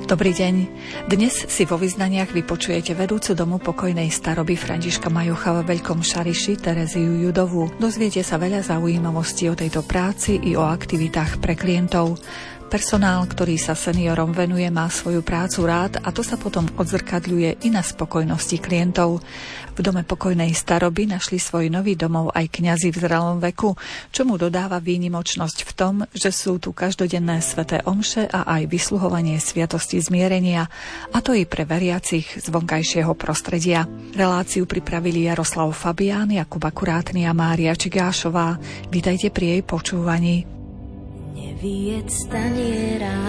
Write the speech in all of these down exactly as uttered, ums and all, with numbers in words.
Dobrý deň. Dnes si vo vyznaniach vypočujete vedúcu domu pokojnej staroby Františka Majocha vo Veľkom Šariši Tereziu Judovú. Dozviete sa veľa zaujímavostí o tejto práci i o aktivitách pre klientov. Personál, ktorý sa seniorom venuje, má svoju prácu rád a to sa potom odzrkadľuje i na spokojnosti klientov. V dome pokojnej staroby našli svoj nový domov aj kňazi v zrelom veku, čo mu dodáva výnimočnosť v tom, že sú tu každodenné sväté omše a aj vysluhovanie sviatosti zmierenia, a to i pre veriacich z vonkajšieho prostredia. Reláciu pripravili Jaroslav Fabián, Jakub Akurátny a Mária Čigášová. Vítajte pri jej počúvaní. Neviec taniera,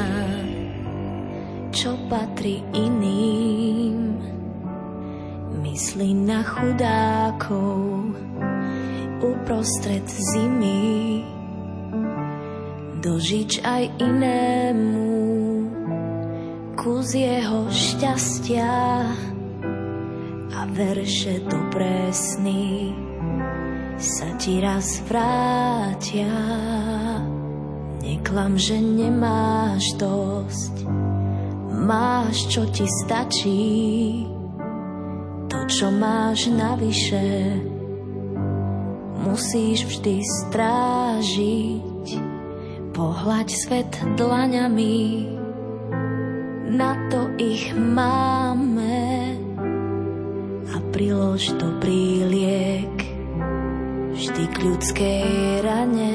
čo patrí iným, myslí na chudákov uprostred zimy, dožič aj inému kus jeho šťastia a verše dobré sny sa ti raz vrátia. Neklam, že nemáš dosť, máš, čo ti stačí, to, čo máš navyše, musíš vždy strážiť. Pohľaď svet dlaňami, na to ich máme, a prilož dobrý liek vždy k ľudskej rane.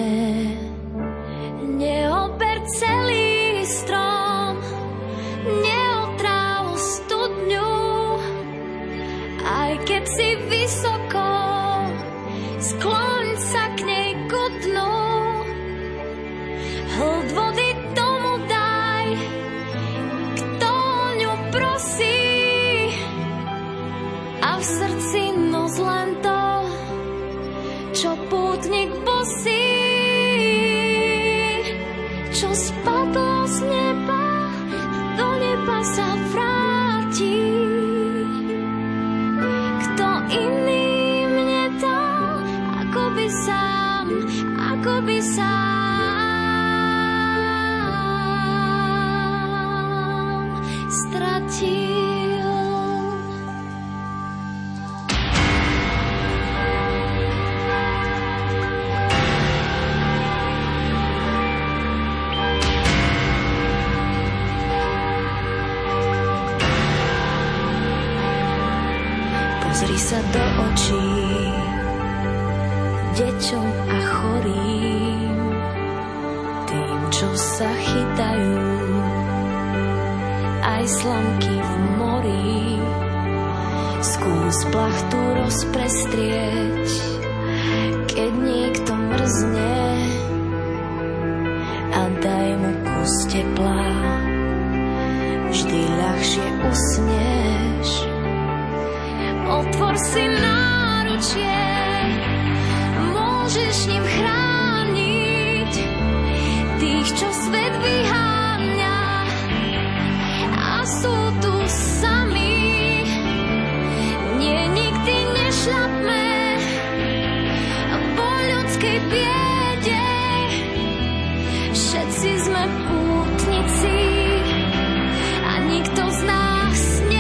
Neober celý strom, neotráv studňu, aj keď si vysoko, skloň sa k nej ku dnu. Hľad vody tomu daj, kto ňu prosí, a v srdci nos len to, čo pútnik bosí. Čo spadlo z neba, do neba sa vráti. Kto iný mne dal, ako by sám, ako by sám stratil. Pozri sa do očí deťom a chorým, tým, čo sa chytajú aj slamky v mori. Skús plachtu rozprestrieť, keď niekto mrzne, a daj mu kus tepla, vždy ľahšie usneš. Otvor si náručie, môžeš ním chrániť tých, čo svet vyháňa a sú tu sami. Nie, nikdy nešľapme po ľudskej biede, všetci sme pútnici a nikto z nás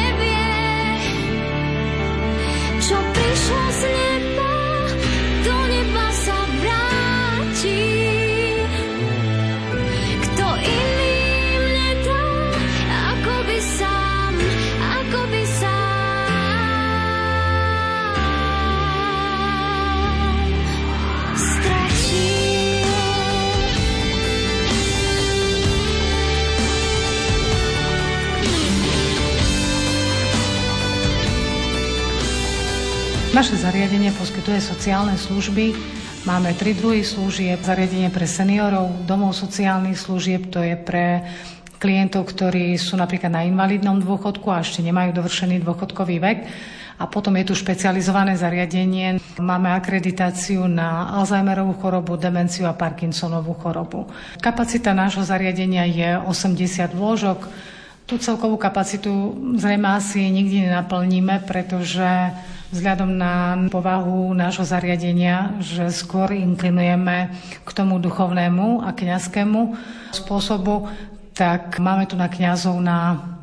čo prišlo z neba, do neba sa vráti. Kto iný mne dá, ako by sám, ako by sám stratil. Naše zariadenie poskytuje sociálne služby. Máme tri druhy služieb. Zariadenie pre seniorov, domov sociálnych služieb, to je pre klientov, ktorí sú napríklad na invalidnom dôchodku a ešte nemajú dovršený dôchodkový vek. A potom je tu špecializované zariadenie. Máme akreditáciu na Alzheimerovú chorobu, demenciu a Parkinsonovú chorobu. Kapacita nášho zariadenia je osemdesiat lôžok. Tú celkovú kapacitu zrejme asi nikdy nenaplníme, pretože vzhľadom na povahu nášho zariadenia, že skôr inklinujeme k tomu duchovnému a kňazskému spôsobu, tak máme tu na kňazov na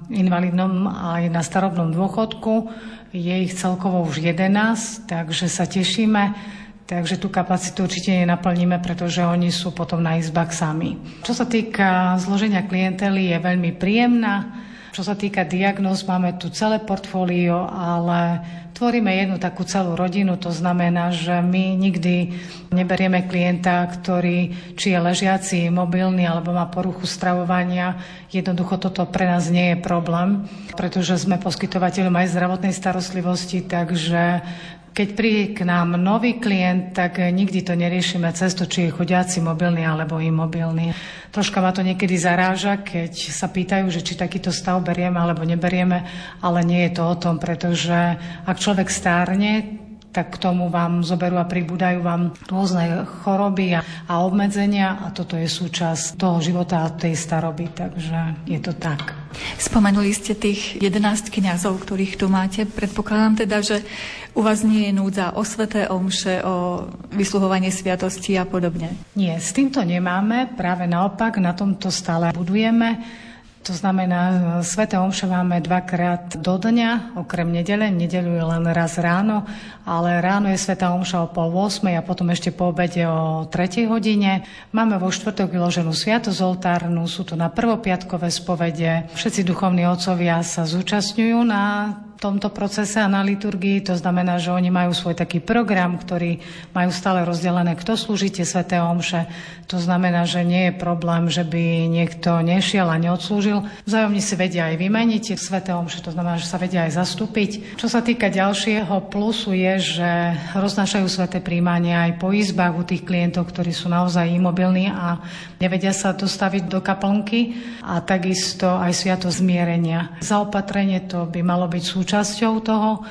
invalidnom aj na starobnom dôchodku. Je ich celkovo už jedenásť, takže sa tešíme. Takže tú kapacitu určite nenaplníme, pretože oni sú potom na izbách sami. Čo sa týka zloženia klientely, je veľmi príjemná. Čo sa týka diagnóz, máme tu celé portfólio, ale tvoríme jednu takú celú rodinu. To znamená, že my nikdy neberieme klienta, ktorý či je ležiaci, mobilný alebo má poruchu stravovania. Jednoducho toto pre nás nie je problém, pretože sme poskytovateľom aj zdravotnej starostlivosti, takže keď príde k nám nový klient, tak nikdy to neriešime cez to, či je chodiaci mobilný alebo imobilný. Troška ma to niekedy zaráža, keď sa pýtajú, že či takýto stav berieme alebo neberieme, ale nie je to o tom, pretože ak človek stárne, tak k tomu vám zoberú a pribúdajú vám rôzne choroby a, a obmedzenia a toto je súčasť toho života a tej staroby, takže je to tak. Spomenuli ste tých jedenásť kňazov, ktorých tu máte. Predpokladám teda, že u vás nie je núdza o sväté omše, o vysluhovanie sviatostí a podobne. Nie, s týmto nemáme, práve naopak, na tomto stále budujeme. To znamená, sväté omše máme dvakrát do dňa, okrem nedele. Nedeľu je len raz ráno, ale ráno je svätá omša o pol ôsmej a potom ešte po obede o tretej hodine. Máme vo štvrtok vyloženú sviatosť oltárnu, sú to na prvopiatkové spovede. Všetci duchovní otcovia sa zúčastňujú na tomto procese a na liturgii. To znamená, že oni majú svoj taký program, ktorý majú stále rozdelené, kto slúžite sväté omše. To znamená, že nie je problém, že by niekto nešiel a neodslúžil. Vzájomne si vedia aj vymeniť sväté omše, to znamená, že sa vedia aj zastúpiť. Čo sa týka ďalšieho plusu je, že roznášajú sväté príjmania aj po izbách u tých klientov, ktorí sú naozaj imobilní a nevedia sa dostaviť do kaplnky, a takisto aj sviatosť zmierenia. Zaopatrenie to by malo byť súčasť časťou toho,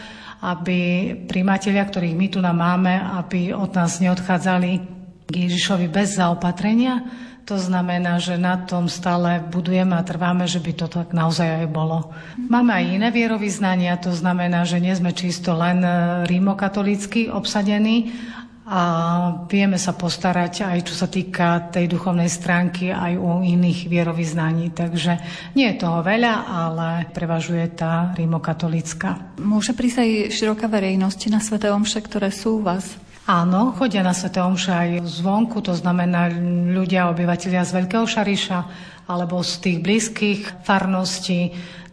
aby prijímatelia, ktorých my tu máme, aby od nás neodchádzali k Ježišovi bez zaopatrenia. To znamená, že na tom stále budujeme a trváme, že by to tak naozaj aj bolo. Máme aj iné vierovyznania, to znamená, že nie sme čisto len rímokatolícky obsadení, a vieme sa postarať aj čo sa týka tej duchovnej stránky aj u iných vierovyznaní. Takže nie je toho veľa, ale prevažuje tá rímokatolícka. Môže prísť aj široká verejnosť na sväté omše, ktoré sú u vás? Áno, chodia na sväté omše aj zvonku, to znamená ľudia, obyvatelia z Veľkého Šariša alebo z tých blízkych farností.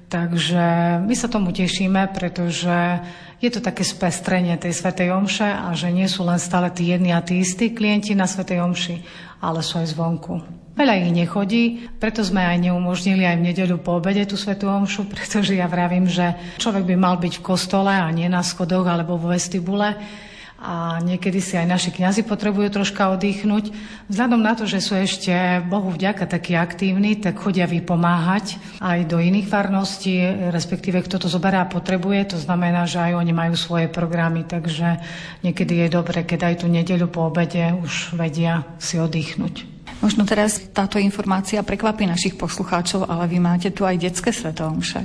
Takže my sa tomu tešíme, pretože je to také spestrenie tej svätej omše a že nie sú len stále tí jedni a tí istí klienti na svätej omši, ale sú aj zvonku. Veľa ich nechodí, preto sme aj neumožnili aj v nedeľu po obede tú svätú omšu, pretože ja vravím, že človek by mal byť v kostole a nie na schodoch alebo vo vestibule. A niekedy si aj naši kňazi potrebujú troška oddychnúť. Vzhľadom na to, že sú ešte Bohu vďaka takí aktívni, tak chodia vypomáhať aj do iných farností, respektíve kto to zoberá a potrebuje. To znamená, že aj oni majú svoje programy, takže niekedy je dobre, keď aj tú nedeľu po obede už vedia si oddychnúť. Možno teraz táto informácia prekvapí našich poslucháčov, ale vy máte tu aj detské sväté omše.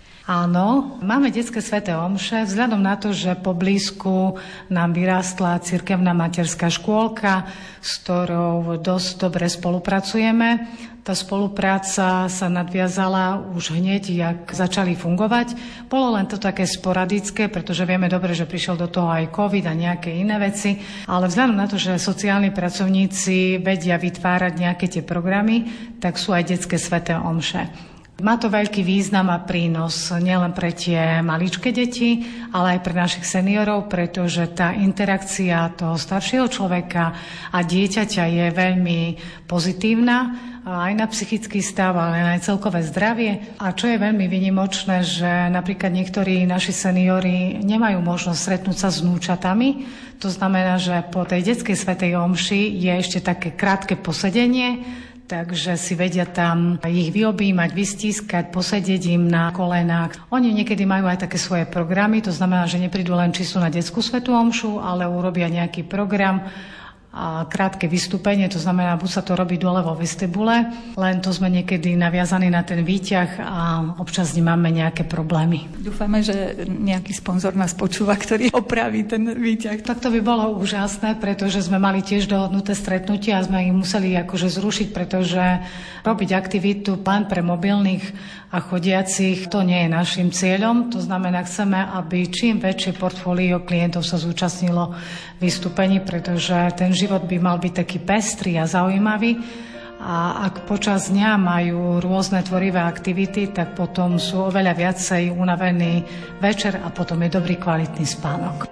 Áno, máme detské sväté omše, vzhľadom na to, že poblízku nám vyrástla cirkevná materská škôlka, s ktorou dosť dobre spolupracujeme. Tá spolupráca sa nadviazala už hneď, jak začali fungovať. Bolo len to také sporadické, pretože vieme dobre, že prišiel do toho aj COVID a nejaké iné veci, ale vzhľadom na to, že sociálni pracovníci vedia vytvárať nejaké tie programy, tak sú aj detské sväté omše. Má to veľký význam a prínos nielen pre tie maličké deti, ale aj pre našich seniorov, pretože tá interakcia toho staršieho človeka a dieťaťa je veľmi pozitívna, aj na psychický stav, ale aj celkové zdravie. A čo je veľmi výnimočné, že napríklad niektorí naši seniori nemajú možnosť stretnúť sa s vnúčatami. To znamená, že po tej detskej svätej omši je ešte také krátke posedenie, takže si vedia tam ich vyobímať, vystískať, posedieť im na kolenách. Oni niekedy majú aj také svoje programy, to znamená, že neprídu len čisto na detskú svätú omšu, ale urobia nejaký program a krátke vystúpenie, to znamená, buď sa to robí dole vo vestibule, len to sme niekedy naviazaní na ten výťah a občas nemáme nejaké problémy. Dúfame, že nejaký sponzor nás počúva, ktorý opraví ten výťah. Tak to by bolo úžasné, pretože sme mali tiež dohodnuté stretnutia a sme ich museli akože zrušiť, pretože robiť aktivitu len pre mobilných a chodiacich, to nie je našim cieľom. To znamená, chceme, aby čím väčšie portfólio klientov sa zúčastnilo vystúpení, pretože ten život by mal byť taký pestrý a zaujímavý. A ak počas dňa majú rôzne tvorivé aktivity, tak potom sú oveľa viacej unavení večer a potom je dobrý kvalitný spánok.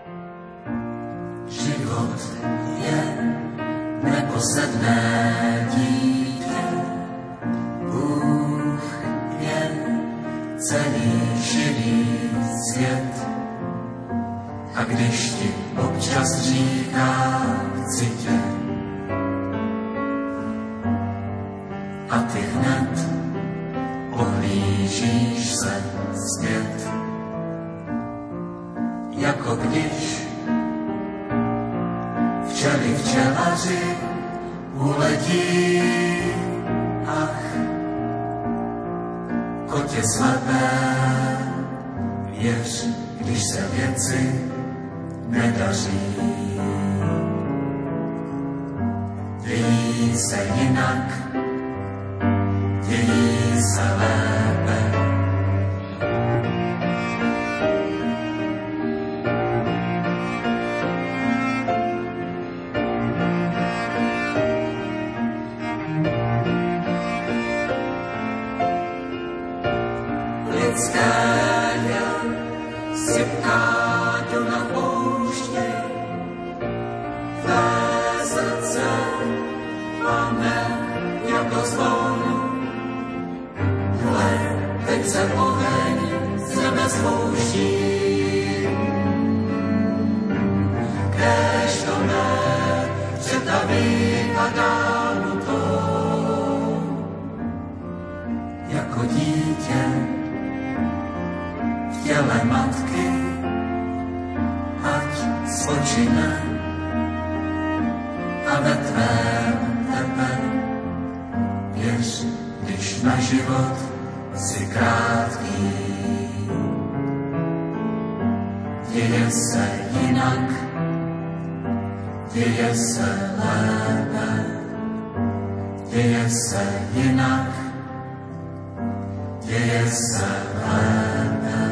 Život je neposedné dítě, Bůh je celý živý svět. A když ti občas říká chci tě, a ty hned ohlížíš se zpět, jako když včely včelaři uletí, ach, kotě slepé, věř, když se věci nedaří. Dějí se jinak, dějí se lépe. Lidské je sypká tu na poušti, tvé srdce máme jako zvonu. Hle, teď se oheň z nebe spouští, kéž to mé přetaví padá mu to, jako dítě v těle matky, ať spočine a ve tvém tebe věř, když na život si krátký. Děje se jinak, děje se lépe, děje se jinak, děje se lépe.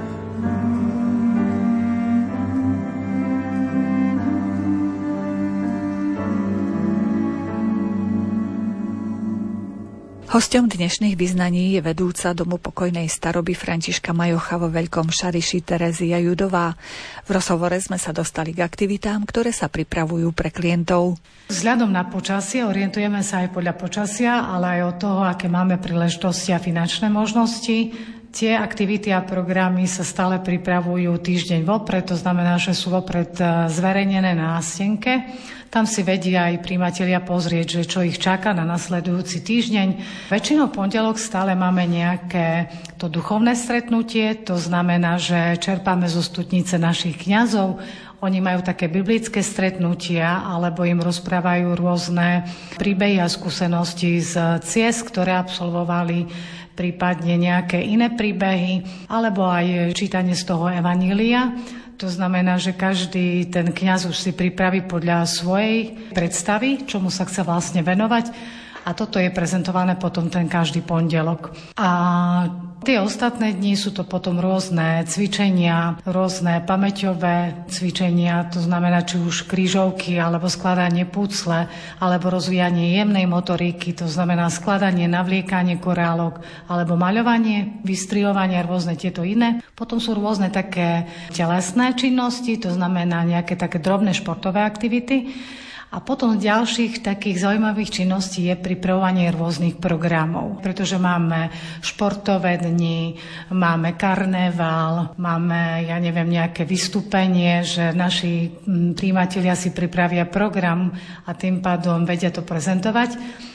Hosťom dnešných vyznaní je vedúca Domu pokojnej staroby Františka Majocha vo Veľkom Šariši Terezia Judová. V rozhovore sme sa dostali k aktivitám, ktoré sa pripravujú pre klientov. Vzhľadom na počasie, orientujeme sa aj podľa počasia, ale aj od toho, aké máme príležitosti a finančné možnosti. Tie aktivity a programy sa stále pripravujú týždeň vopred, to znamená, že sú vopred zverejnené na nástenke. Tam si vedia aj prijímatelia pozrieť, že čo ich čaká na nasledujúci týždeň. Väčšinou pondelok stále máme nejaké to duchovné stretnutie, to znamená, že čerpáme zo stutnice našich kňazov. Oni majú také biblické stretnutia, alebo im rozprávajú rôzne príbehy a skúsenosti z ciest, ktoré absolvovali, prípadne nejaké iné príbehy, alebo aj čítanie z toho evanília. To znamená, že každý ten kňaz už si pripraví podľa svojej predstavy, čomu sa chce vlastne venovať. A toto je prezentované potom ten každý pondelok. A tie ostatné dni sú to potom rôzne cvičenia, rôzne pamäťové cvičenia, to znamená či už krížovky, alebo skladanie pucle, alebo rozvíjanie jemnej motoriky, to znamená skladanie, navliekanie korálok, alebo maľovanie, vystrihovanie a rôzne tieto iné. Potom sú rôzne také telesné činnosti, to znamená nejaké také drobné športové aktivity. A potom z ďalších takých zaujímavých činností je pripravovanie rôznych programov, pretože máme športové dni, máme karneval, máme, ja neviem, nejaké vystúpenie, že naši prijímatelia si pripravia program a tým pádom vedia to prezentovať.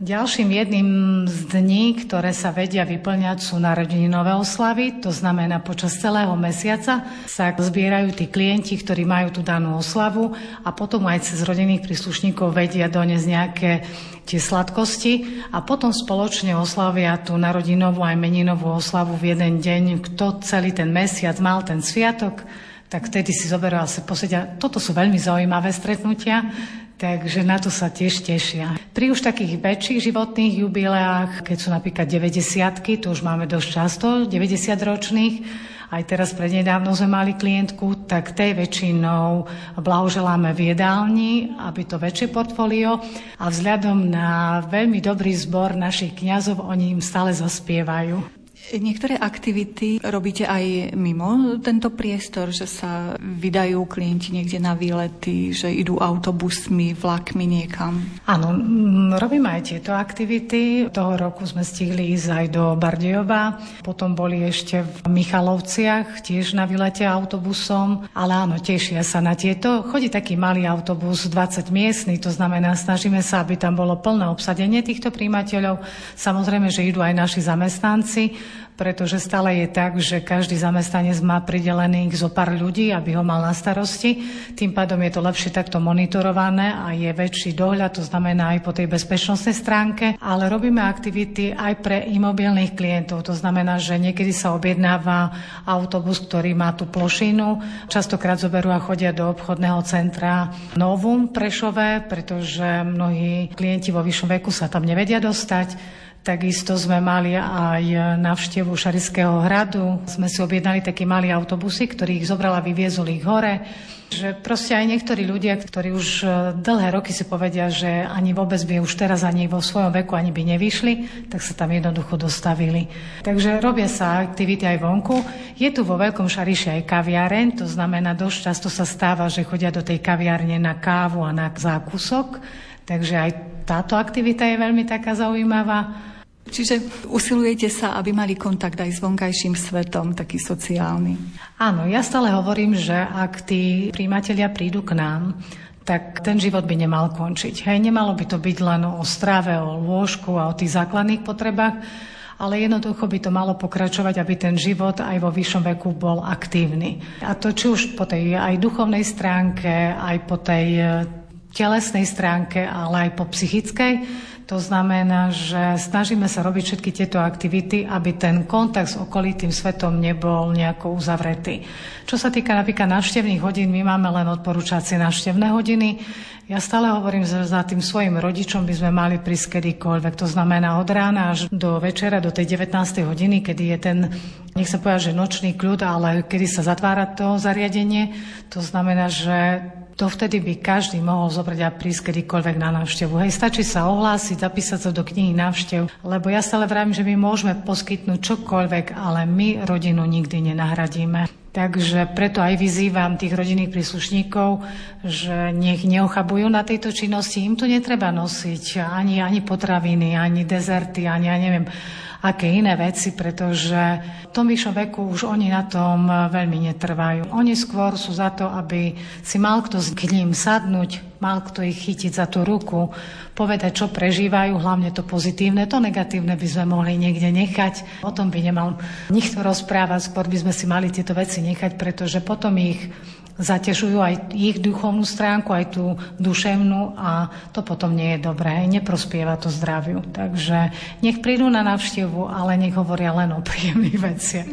Ďalším jedným z dní, ktoré sa vedia vyplňať, sú narodeninové oslavy. To znamená, počas celého mesiaca sa zbierajú tí klienti, ktorí majú tú danú oslavu a potom aj cez rodinných príslušníkov vedia doniesť nejaké tie sladkosti a potom spoločne oslavia tú narodinovú aj meninovú oslavu v jeden deň. Kto celý ten mesiac mal ten sviatok, tak vtedy si zoberú a sa posedia. Toto sú veľmi zaujímavé stretnutia. Takže na to sa tiež tešia. Pri už takých väčších životných jubileách, keď sú napríklad deväťdesiatky, to už máme dosť často, deväťdesiatročných, aj teraz prednedávno sme mali klientku, tak tej väčšinou blahoželáme v jedálni, aby to väčšie portfólio a vzhľadom na veľmi dobrý zbor našich kňazov, oni im stále zaspievajú. Niektoré aktivity robíte aj mimo tento priestor, že sa vydajú klienti niekde na výlety, že idú autobusmi, vlakmi niekam? Áno, robíme aj tieto aktivity. Toho roku sme stihli ísť aj do Bardejova, potom boli ešte v Michalovciach, tiež na výlete autobusom, ale áno, tešia sa na tieto. Chodí taký malý autobus, dvadsať miestny, to znamená, snažíme sa, aby tam bolo plné obsadenie týchto prijímateľov. Samozrejme, že idú aj naši zamestnanci, pretože stále je tak, že každý zamestnanec má pridelených zo pár ľudí, aby ho mal na starosti. Tým pádom je to lepšie takto monitorované a je väčší dohľad, to znamená aj po tej bezpečnostnej stránke. Ale robíme aktivity aj pre imobilných klientov, to znamená, že niekedy sa objednáva autobus, ktorý má tú plošinu. Častokrát zoberú a chodia do obchodného centra Novum Prešové, pretože mnohí klienti vo vyššom veku sa tam nevedia dostať. Takisto sme mali aj návštevu Šarišského hradu. Sme si objednali taký malý autobusy, ktorý ich zobral a vyviezol ich hore. Že proste aj niektorí ľudia, ktorí už dlhé roky si povedia, že ani vôbec by už teraz ani vo svojom veku ani by nevyšli, tak sa tam jednoducho dostavili. Takže robia sa aktivity aj vonku. Je tu vo Veľkom Šariši aj kaviareň, to znamená, dosť často sa stáva, že chodia do tej kaviárne na kávu a na zákusok. Takže aj táto aktivita je veľmi taká zaujímavá. Čiže usilujete sa, aby mali kontakt aj s vonkajším svetom, taký sociálny? Áno, ja stále hovorím, že ak tí prijímatelia prídu k nám, tak ten život by nemal končiť. Hej, nemalo by to byť len o strave, o lôžku a o tých základných potrebách, ale jednoducho by to malo pokračovať, aby ten život aj vo vyššom veku bol aktívny. A to či už po tej aj duchovnej stránke, aj po tej telesnej stránke, ale aj po psychickej. To znamená, že snažíme sa robiť všetky tieto aktivity, aby ten kontakt s okolitým svetom nebol nejako uzavretý. Čo sa týka napríklad návštevných hodín, my máme len odporúčacie návštevné hodiny. Ja stále hovorím, že za tým svojim rodičom by sme mali prísť kedykoľvek. To znamená od rána až do večera, do tej devätnástej hodiny, kedy je ten, nech sa povedať, že nočný kľud, ale kedy sa zatvára to zariadenie. To znamená, že dovtedy by každý mohol zobrať a prísť kedykoľvek na návštevu. Hej, stačí sa ohlásiť, zapísať sa do knihy návštev, lebo ja stále vravím, že my môžeme poskytnúť čokoľvek, ale my rodinu nikdy nenahradíme. Takže preto aj vyzývam tých rodinných príslušníkov, že nech neochabujú na tejto činnosti. Im tu netreba nosiť ani, ani potraviny, ani dezerty, ani ja neviem, aké iné veci, pretože v tom vyššom veku už oni na tom veľmi netrvajú. Oni skôr sú za to, aby si mal kto k ním sadnúť, mal kto ich chytiť za tú ruku, povedať, čo prežívajú, hlavne to pozitívne. To negatívne by sme mohli niekde nechať. O tom by nemal nikto rozprávať, skôr by sme si mali tieto veci nechať, pretože potom ich zaťažujú aj ich duchovnú stránku, aj tú duševnú a to potom nie je dobré, neprospieva to zdraviu. Takže nech prídu na návštevu, ale nech hovoria len o príjemných veciach.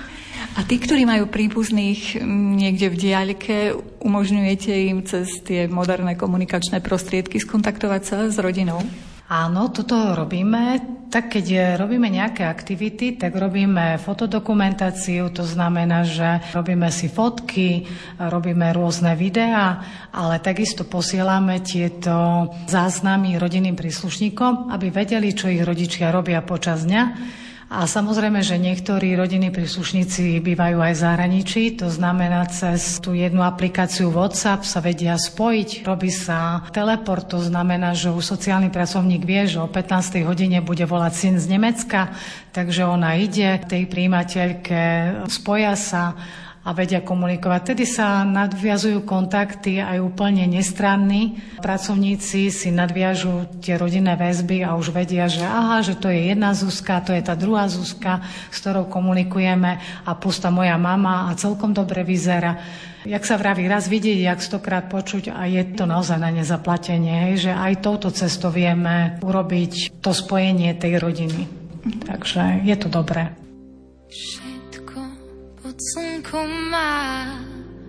A tí, ktorí majú príbuzných niekde v diaľke, umožňujete im cez tie moderné komunikačné prostriedky skontaktovať sa s rodinou? Áno, toto robíme. Tak keď robíme nejaké aktivity, tak robíme fotodokumentáciu, to znamená, že robíme si fotky, robíme rôzne videá, ale takisto posielame tieto záznamy rodinným príslušníkom, aby vedeli, čo ich rodičia robia počas dňa. A samozrejme, že niektorí rodinní príslušníci bývajú aj v zahraničí, to znamená, cez tú jednu aplikáciu WhatsApp sa vedia spojiť. Robí sa teleport, to znamená, že už sociálny pracovník vie, že o pätnástej hodine bude volať syn z Nemecka, takže ona ide k tej prijímateľke, spoja sa a vedia komunikovať. Tedy sa nadviazujú kontakty aj úplne nestranní. Pracovníci si nadviažú tie rodinné väzby a už vedia, že aha, že to je jedna Zuzka, to je tá druhá Zuzka, s ktorou komunikujeme a pusta moja mama a celkom dobre vyzerá. Jak sa vraví, raz vidieť, jak stokrát počuť a je to naozaj na nezaplatenie, hej, že aj touto cestou vieme urobiť to spojenie tej rodiny. Takže je to dobré. Všetko pod slnkom má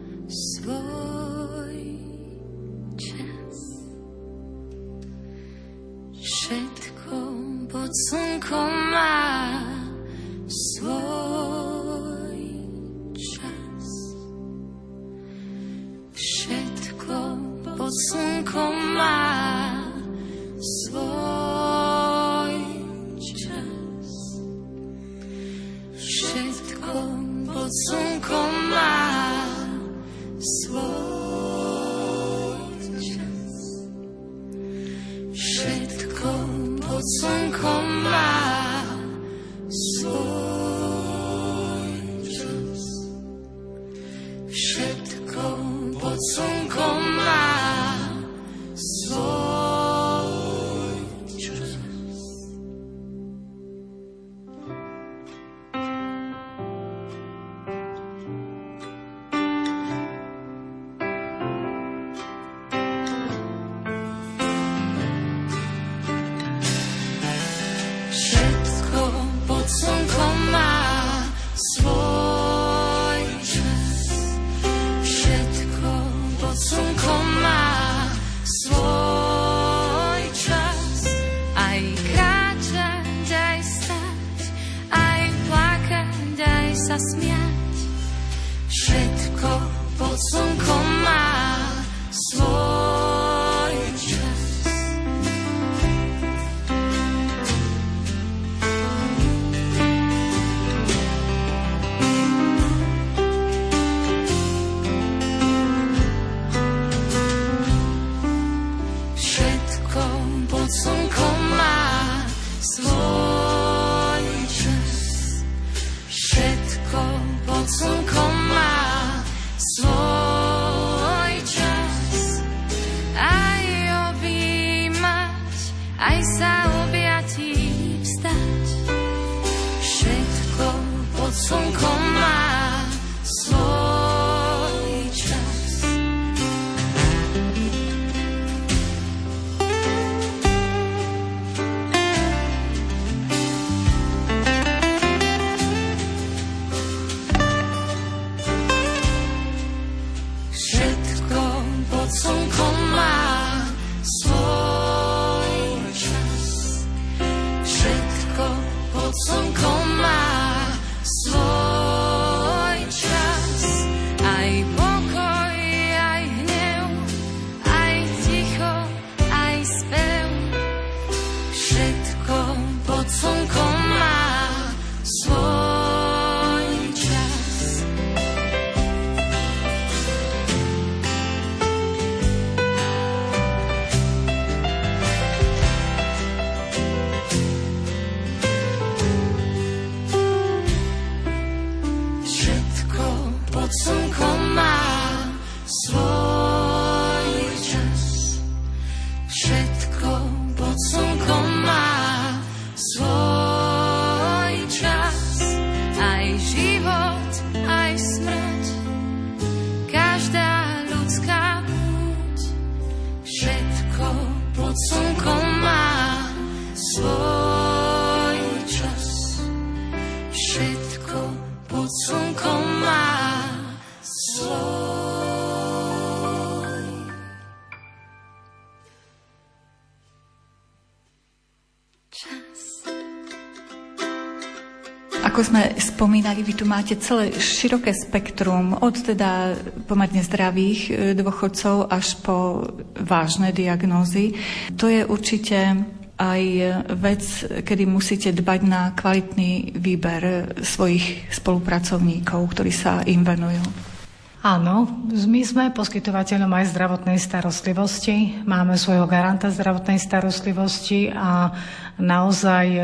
svoj čas. Všetko pod slnkom má svoj čas. Všetko pod slnkom má svoj čas. Všetko pod slnkom má svoj čas. Všetko pod slnkom má svoj čas. Všetko pod slnkom má svoj čas. Všetko pod slnkom má svoj čas. Všetko pod slnkom má svoj čas. Aj kráčať, aj stať, aj plakať, aj sa smiať. Všetko pod slnkom má svoj čas. Všetko pod slnkom má svoj čas. Všetko pod slnkom má svoj čas. Aj objímať, aj sa objatí vstať. Všetko pod slnkom má svoj čas. Všetko pod slnkom má svoj čas. Všetko pod slnkom má svoj čas. Aj pokoj, aj hnev, aj ticho, aj spev. Všetko pod slnkom má svoj čas. Všetko pod slnkom má svoj čas. Všetko pod slnkom má svoj čas. Aj život, aj smrť, každá ľudská púť. Všetko pod slnkom má svoj čas. Všetko pod slnkom má svoj čas. Ako sme spomínali, vy tu máte celé široké spektrum, od teda pomerne zdravých dôchodcov až po vážne diagnózy. To je určite aj vec, kedy musíte dbať na kvalitný výber svojich spolupracovníkov, ktorí sa im venujú. Áno, my sme poskytovateľom aj zdravotnej starostlivosti. Máme svojho garanta zdravotnej starostlivosti a naozaj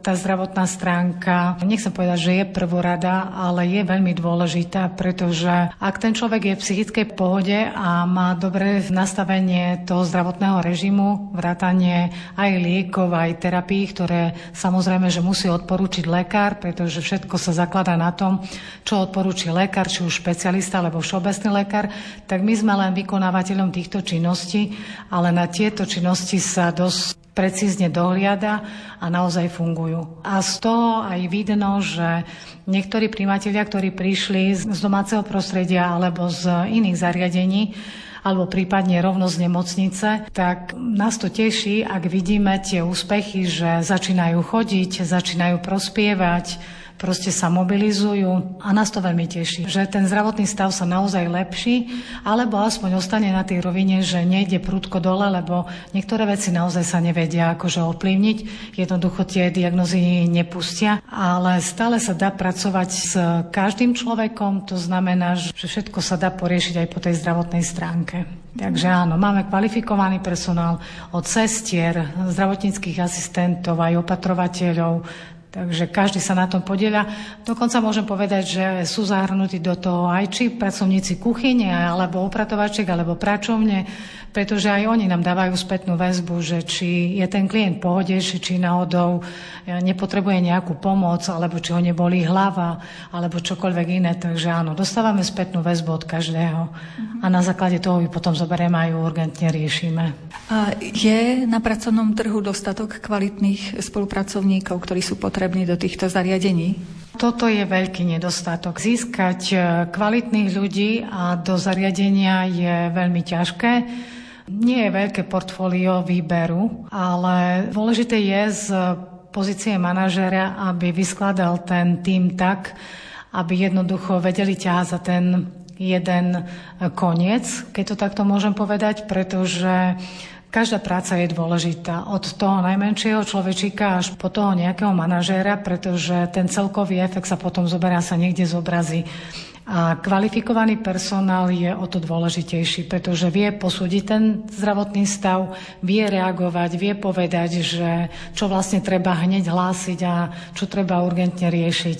tá zdravotná stránka, nechcem povedať, že je prvorada, ale je veľmi dôležitá, pretože ak ten človek je v psychickej pohode a má dobré nastavenie toho zdravotného režimu, vrátanie aj liekov, aj terapií, ktoré samozrejme, že musí odporúčiť lekár, pretože všetko sa zakladá na tom, čo odporúči lekár, či už špecialista alebo všeobecný lekár, tak my sme len vykonávateľom týchto činností, ale na tieto činnosti sa dosť precízne dohliada a naozaj fungujú. A z toho aj vidno, že niektorí prijímatelia, ktorí prišli z domáceho prostredia alebo z iných zariadení, alebo prípadne rovno z nemocnice, tak nás to teší, ak vidíme tie úspechy, že začínajú chodiť, začínajú prospievať, proste sa mobilizujú a nás to veľmi teší, že ten zdravotný stav sa naozaj lepší, alebo aspoň ostane na tej rovine, že nejde prudko dole, lebo niektoré veci naozaj sa nevedia akože ovplyvniť, jednoducho tie diagnózy nepustia, ale stále sa dá pracovať s každým človekom, to znamená, že všetko sa dá poriešiť aj po tej zdravotnej stránke. Takže áno, máme kvalifikovaný personál od sestier, zdravotníckych asistentov, aj opatrovateľov, takže každý sa na tom podieľa. Dokonca môžem povedať, že sú zahrnutí do toho aj či pracovníci kuchyne, alebo upratovačiek, alebo pračovne, pretože aj oni nám dávajú spätnú väzbu, že či je ten klient v pohode, či náhodou nepotrebuje nejakú pomoc, alebo či ho nebolí hlava, alebo čokoľvek iné. Takže áno, dostávame spätnú väzbu od každého. A na základe toho ju potom zoberieme aj urgentne riešime. A je na pracovnom trhu dostatok kvalitných spolupracovníkov, ktorí sú potrební do týchto zariadení? Toto je veľký nedostatok. Získať kvalitných ľudí a do zariadenia je veľmi ťažké. Nie je veľké portfólio výberu, ale dôležité je z pozície manažéra, aby vyskladal ten tím tak, aby jednoducho vedeli ťahať za ten jeden koniec, keď to takto môžem povedať, pretože každá práca je dôležitá. Od toho najmenšieho človečíka až po toho nejakého manažéra, pretože ten celkový efekt sa potom zoberá, sa niekde zobrazí. A kvalifikovaný personál je o to dôležitejší, pretože vie posúdiť ten zdravotný stav, vie reagovať, vie povedať, že čo vlastne treba hneď hlásiť a čo treba urgentne riešiť.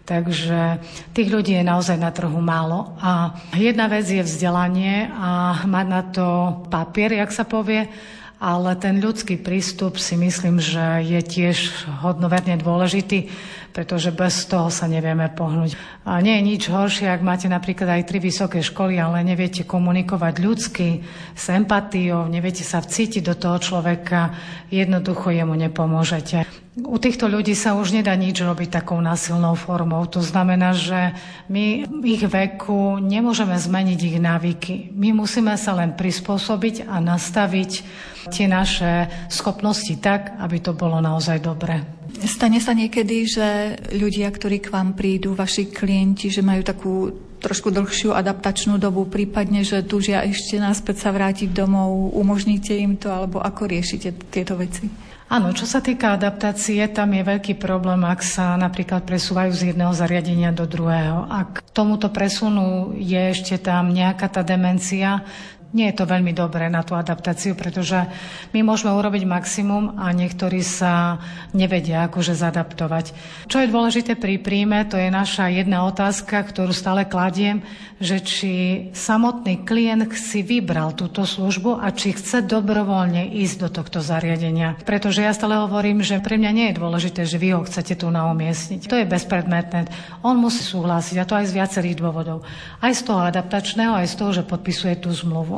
Takže tých ľudí je naozaj na trhu málo. A jedna vec je vzdelanie a mať na to papier, jak sa povie, ale ten ľudský prístup si myslím, že je tiež hodnoverne dôležitý, pretože bez toho sa nevieme pohnúť. A nie je nič horšie, ak máte napríklad aj tri vysoké školy, ale neviete komunikovať ľudsky, s empatiou, neviete sa vcítiť do toho človeka, jednoducho jemu nepomôžete. U týchto ľudí sa už nedá nič robiť takou násilnou formou. To znamená, že my ich veku nemôžeme zmeniť ich návyky. My musíme sa len prispôsobiť a nastaviť tie naše schopnosti tak, aby to bolo naozaj dobre. Stane sa niekedy, že ľudia, ktorí k vám prídu, vaši klienti, že majú takú trošku dlhšiu adaptačnú dobu, prípadne, že túžia ešte naspäť sa vrátiť domov, umožníte im to, alebo ako riešite tieto veci? Áno, čo sa týka adaptácie, tam je veľký problém, ak sa napríklad presúvajú z jedného zariadenia do druhého. Ak tomuto presunu je ešte tam nejaká tá demencia, nie je to veľmi dobré na tú adaptáciu, pretože my môžeme urobiť maximum a niektorí sa nevedia akože zadaptovať. Čo je dôležité pri príjme, to je naša jedna otázka, ktorú stále kladiem, že či samotný klient si vybral túto službu a či chce dobrovoľne ísť do tohto zariadenia. Pretože ja stále hovorím, že pre mňa nie je dôležité, že vy ho chcete tu naumiestniť. To je bezpredmetné. On musí súhlasiť, a to aj z viacerých dôvodov. Aj z toho adaptačného, aj z toho, že podpisuje tú zmluvu.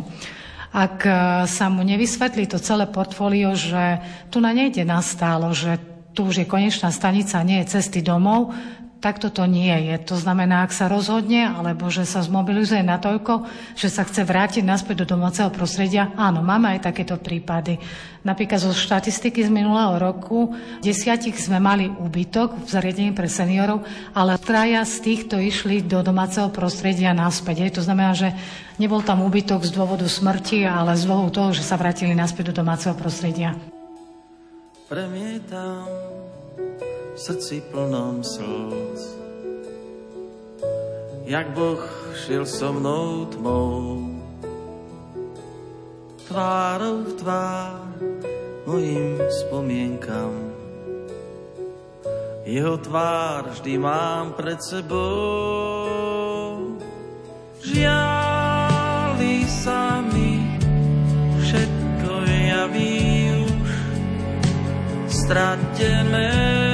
Ak sa mu nevysvetlí to celé portfólio, že tu na nejde nastálo, že tu už je konečná stanica, nie je cesty domov, tak toto nie je. To znamená, ak sa rozhodne, alebo že sa zmobilizuje natoľko, že sa chce vrátiť naspäť do domáceho prostredia, áno, máme aj takéto prípady. Napríklad zo štatistiky z minulého roku desiatich sme mali úbytok v zariadení pre seniorov, ale traja z týchto išli do domáceho prostredia naspäť. To znamená, že nebol tam úbytok z dôvodu smrti, ale z dôvodu toho, že sa vrátili naspäť do domáceho prostredia. Premietam v srdci plnom slz, jak Boh šiel so mnou tmou, tvárou v tvár mojim spomienkam. jeho tvár vždy mám pred sebou. Žiali sa mi, všetko javí už stratené.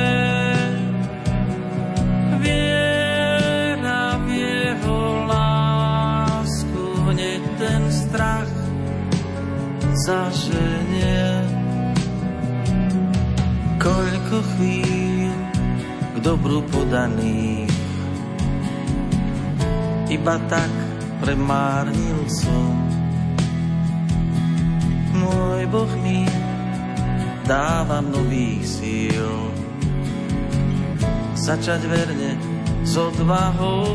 Viera v jeho lásku hneď ten strach zaženie. Koľko chvíľ k dobru podaných iba tak premárnil som. Môj Boh mi dáva nových síl začať verne s odvahou.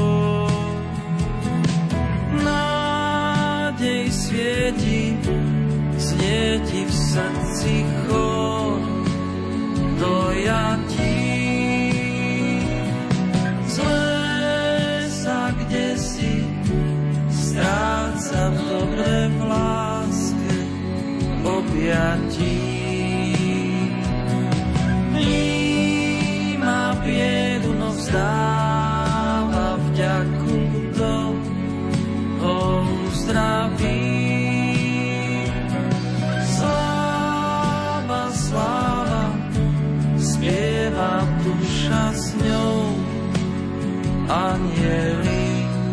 Nádej svieti, znie ti v srdci chor dojatí. Zlé sa kdesi stráca v dobre v láske objatí. Vníma biedu, no vzdáva vďaku, kto ho uzdraví. Sláva, sláva, spieva duša s ňou, anjeli.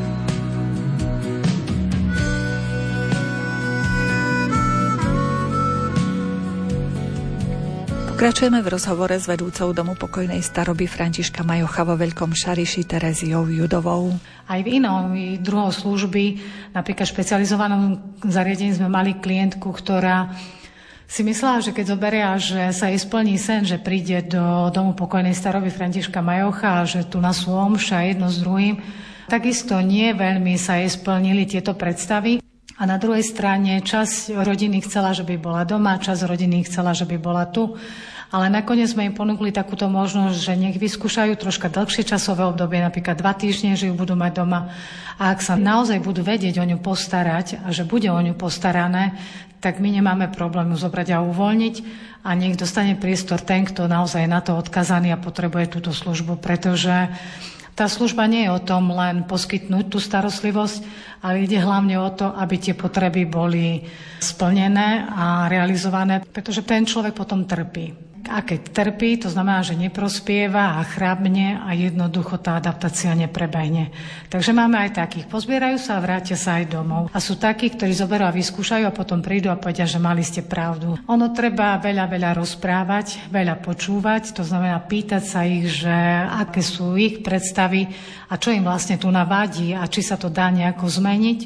Pokračujeme v rozhovore s vedúcou Domu pokojnej staroby Františka Majocha vo Veľkom Šariši Tereziou Judovou. Aj v inom druhou služby, napríklad špecializovanom zariadení, sme mali klientku, ktorá si myslela, že keď zoberia, že sa jej splní sen, že príde do Domu pokojnej staroby Františka Majocha a že tu na sú omša jedno s druhým, takisto nie veľmi sa jej splnili tieto predstavy. A na druhej strane časť rodiny chcela, že by bola doma, časť rodiny chcela, že by bola tu. Ale nakoniec sme im ponúkli takúto možnosť, že nech vyskúšajú troška dlhšie časové obdobie, napríklad dva týždne, že ju budú mať doma. A ak sa naozaj budú vedieť o ňu postarať a že bude o ňu postarané, tak my nemáme problém ju zobrať a uvoľniť a nech dostane priestor ten, kto naozaj je na to odkazaný a potrebuje túto službu, pretože tá služba nie je o tom len poskytnúť tú starostlivosť, ale ide hlavne o to, aby tie potreby boli splnené a realizované, pretože ten človek potom trpí. A keď trpí, to znamená, že neprospieva a chrábne a jednoducho tá adaptácia neprebehne. Takže máme aj takých. Pozbierajú sa a vrátia sa aj domov. A sú takí, ktorí zoberú a vyskúšajú a potom prídu a povedia, že mali ste pravdu. Ono treba veľa, veľa rozprávať, veľa počúvať, to znamená pýtať sa ich, že aké sú ich predstavy a čo im vlastne tu navádí a či sa to dá nejako zmeniť.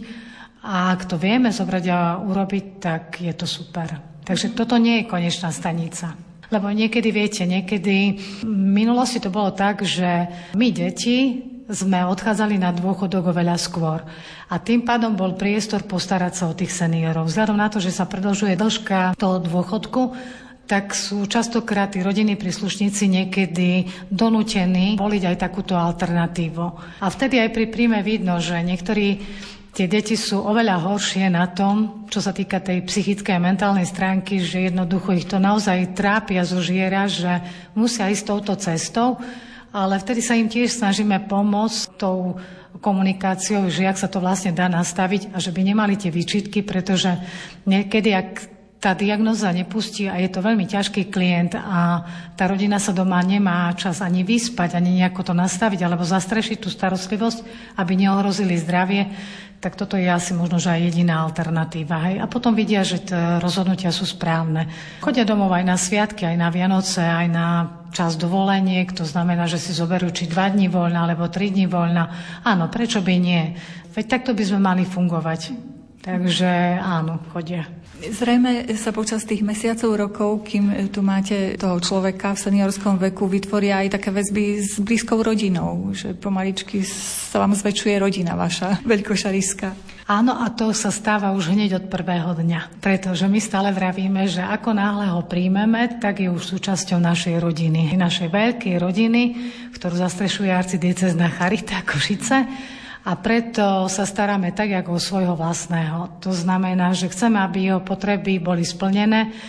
A ak to vieme zobrať a urobiť, tak je to super. Takže toto nie je konečná stanica. Lebo niekedy, viete, niekedy v minulosti to bolo tak, že my deti sme odchádzali na dôchodok oveľa skôr. A tým pádom bol priestor postarať sa o tých seniorov. Vzhľadom na to, že sa predĺžuje dĺžka toho dôchodku, tak sú častokrát tí rodinní príslušníci niekedy donútení voliť aj takúto alternatívu. A vtedy aj pri príjme vidno, že niektorí tie deti sú oveľa horšie na tom, čo sa týka tej psychickej a mentálnej stránky, že jednoducho ich to naozaj trápi a zožiera, že musia ísť touto cestou, ale vtedy sa im tiež snažíme pomôcť tou komunikáciou, že jak sa to vlastne dá nastaviť a že by nemali tie výčitky, pretože niekedy, ak tá diagnóza nepustí a je to veľmi ťažký klient a tá rodina sa doma nemá čas ani vyspať, ani nejako to nastaviť alebo zastrešiť tú starostlivosť, aby neohrozili zdravie, tak toto je asi možno, že aj jediná alternatíva. Hej? A potom vidia, že tie rozhodnutia sú správne. Chodia domov aj na sviatky, aj na Vianoce, aj na čas dovoleniek, to znamená, že si zoberú či dva dní voľna, alebo tri dní voľna. Áno, prečo by nie? Veď takto by sme mali fungovať. Takže áno, chodia. Zrejme sa počas tých mesiacov, rokov, kým tu máte toho človeka v seniorskom veku, vytvoria aj také väzby s blízkou rodinou, že pomaličky sa vám zväčšuje rodina vaša veľkošarišská. Áno, a to sa stáva už hneď od prvého dňa, pretože my stále vravíme, že ako náhle ho príjmeme, tak je už súčasťou našej rodiny, našej veľkej rodiny, ktorú zastrešuje arcidiecézna Charita Košice. A preto sa staráme tak, ako o svojho vlastného. To znamená, že chceme, aby jeho potreby boli splnené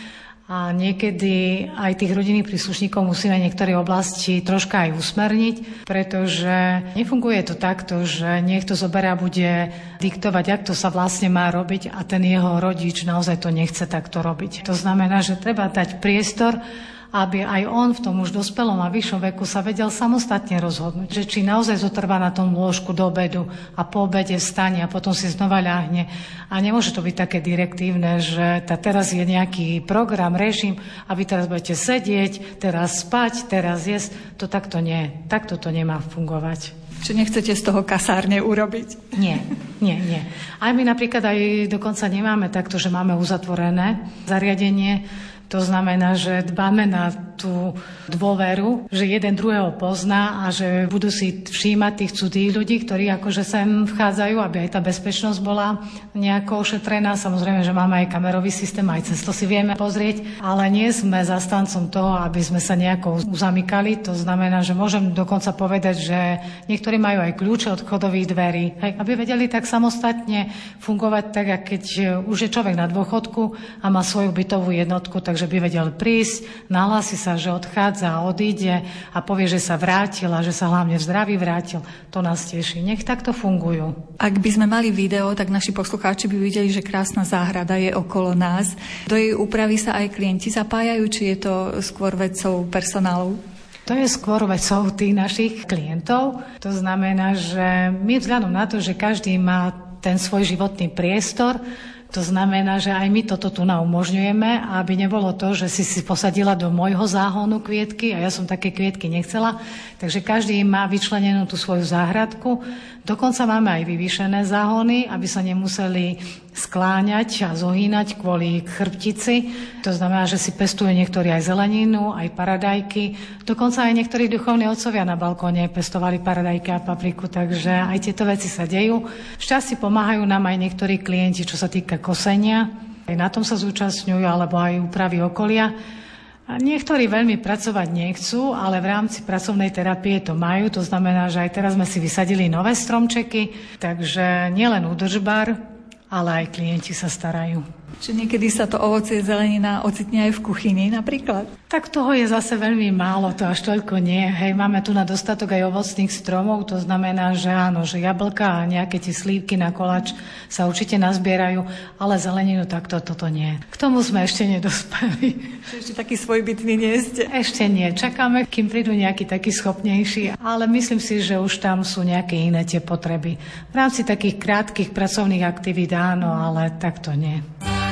a niekedy aj tých rodinných príslušníkov musíme v niektoré oblasti troška aj usmerniť, pretože nefunguje to takto, že niekto zoberá a bude diktovať, jak to sa vlastne má robiť a ten jeho rodič naozaj to nechce takto robiť. To znamená, že treba dať priestor, aby aj on v tom už dospelom a vyššom veku sa vedel samostatne rozhodnúť, že či naozaj zotrvá na tom lôžku do obedu a po obede vstane a potom si znova ľahne. A nemôže to byť také direktívne, že tá teraz je nejaký program, režim a vy teraz budete sedieť, teraz spať, teraz jesť. To takto nie. Takto to nemá fungovať. Či nechcete z toho kasárne urobiť? Nie, nie, nie. Aj my napríklad aj dokonca nemáme takto, že máme uzatvorené zariadenie. To znamená, že dbáme na tú dôveru, že jeden druhého pozná a že budú si všímať tých cudzích ľudí, ktorí akože sem vchádzajú, aby aj tá bezpečnosť bola nejako ošetrená. Samozrejme, že máme aj kamerový systém, aj cez to si vieme pozrieť, ale nie sme zastancom toho, aby sme sa nejako uzamykali. To znamená, že môžem dokonca povedať, že niektorí majú aj kľúče od vchodových dverí, hej, aby vedeli tak samostatne fungovať, tak ako keď už je človek na dôchodku a má svoju bytovú jednotku, takže že by vedel prísť, nahlási sa, že odchádza a odíde a povie, že sa vrátil a že sa hlavne v zdraví vrátil. To nás teší. Nech takto fungujú. Ak by sme mali video, tak naši poslucháči by videli, že krásna záhrada je okolo nás. Do jej úpravy sa aj klienti zapájajú, či je to skôr vecou personálu? To je skôr vecou tých našich klientov. To znamená, že my vzhľadom na to, že každý má ten svoj životný priestor, to znamená, že aj my toto tu umožňujeme, aby nebolo to, že si si posadila do môjho záhonu kvietky a ja som také kvietky nechcela. Takže každý má vyčlenenú tú svoju záhradku. Dokonca máme aj vyvýšené záhony, aby sa nemuseli skláňať a zohýnať kvôli chrbtici. To znamená, že si pestujú niektorí aj zeleninu, aj paradajky. Dokonca aj niektorí duchovní otcovia na balkóne pestovali paradajky a papriku, takže aj tieto veci sa dejú. Šťastie pomáhajú nám aj niektorí klienti, čo sa týka kosenia. Aj na tom sa zúčastňujú, alebo aj úpravy okolia. A niektorí veľmi pracovať nechcú, ale v rámci pracovnej terapie to majú. To znamená, že aj teraz sme si vysadili nové stromčeky, takže nielen údržbar, ale aj klienti sa starajú. Či niekedy sa to ovocie, zelenina ocitne aj v kuchyni napríklad? Tak toho je zase veľmi málo, to až toľko nie. Hej, máme tu na dostatok aj ovocných stromov, to znamená, že áno, že jablka a nejaké tie slívky na koláč sa určite nazbierajú, ale zeleninu takto toto nie. K tomu sme ešte nedospeli. Ešte taký svojbytný nie ste? Ešte nie. Čakáme, kým prídu nejakí takí schopnejší, ale myslím si, že už tam sú nejaké iné tie potreby. V rámci takých krátkych pracovných aktivít áno, ale takto nie.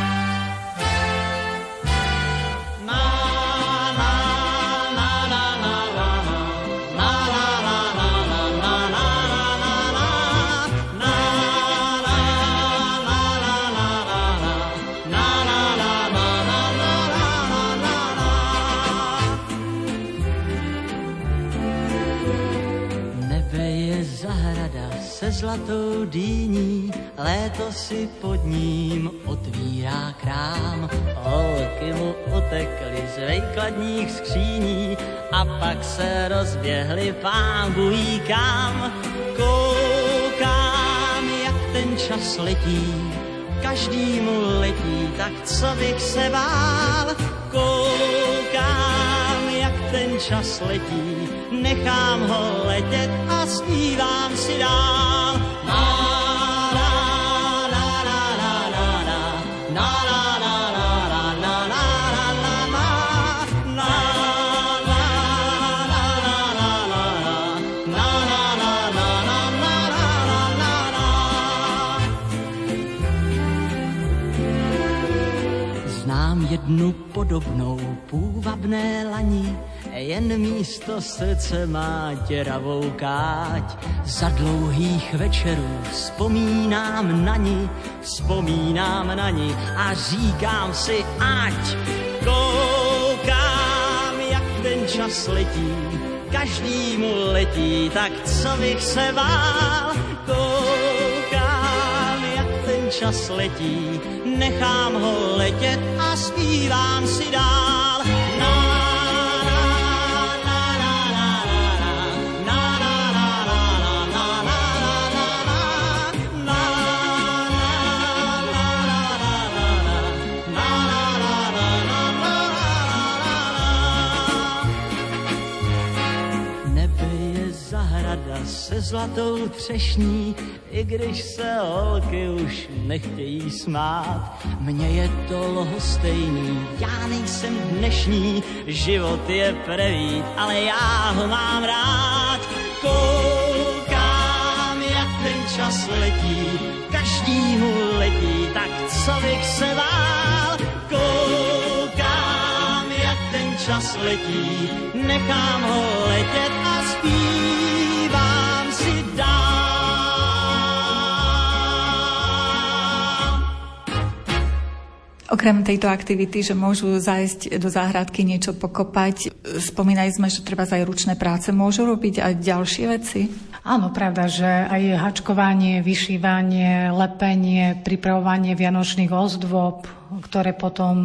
Zlatou dýní, léto si pod ním otvírá krám. Holky mu utekly z vejkladních skříní a pak se rozběhly pán bují kam. Koukám, jak ten čas letí, každý mu letí, tak co bych se bál. Koukám, jak ten čas letí, nechám ho letět a zpívám si dál. Znám jednu podobnou půvabné lani, jen místo srdce má děravou káť. Za dlouhých večerů vzpomínám na ní, vzpomínám na ní a říkám si ať. Koukám, jak ten čas letí, každý mu letí, tak co bych se bál. Koukám, jak ten čas letí, nechám ho letět a zpívám si dál. se zlatou třešní, i když se holky už nechtějí smát. Mně je to lhostejný, já nejsem dnešní, život je prevít, ale já ho mám rád. Koukám, jak ten čas letí, každýmu letí, tak co bych se bál. Koukám, jak ten čas letí, nechám ho letět a zpívám si dál. Okrem tejto aktivity, že môžu zájsť do záhradky, niečo pokopať, spomínali sme, že treba aj ručné práce, môžu robiť aj ďalšie veci? Áno, pravda, že aj hačkovanie, vyšívanie, lepenie, pripravovanie vianočných ozdôb, ktoré potom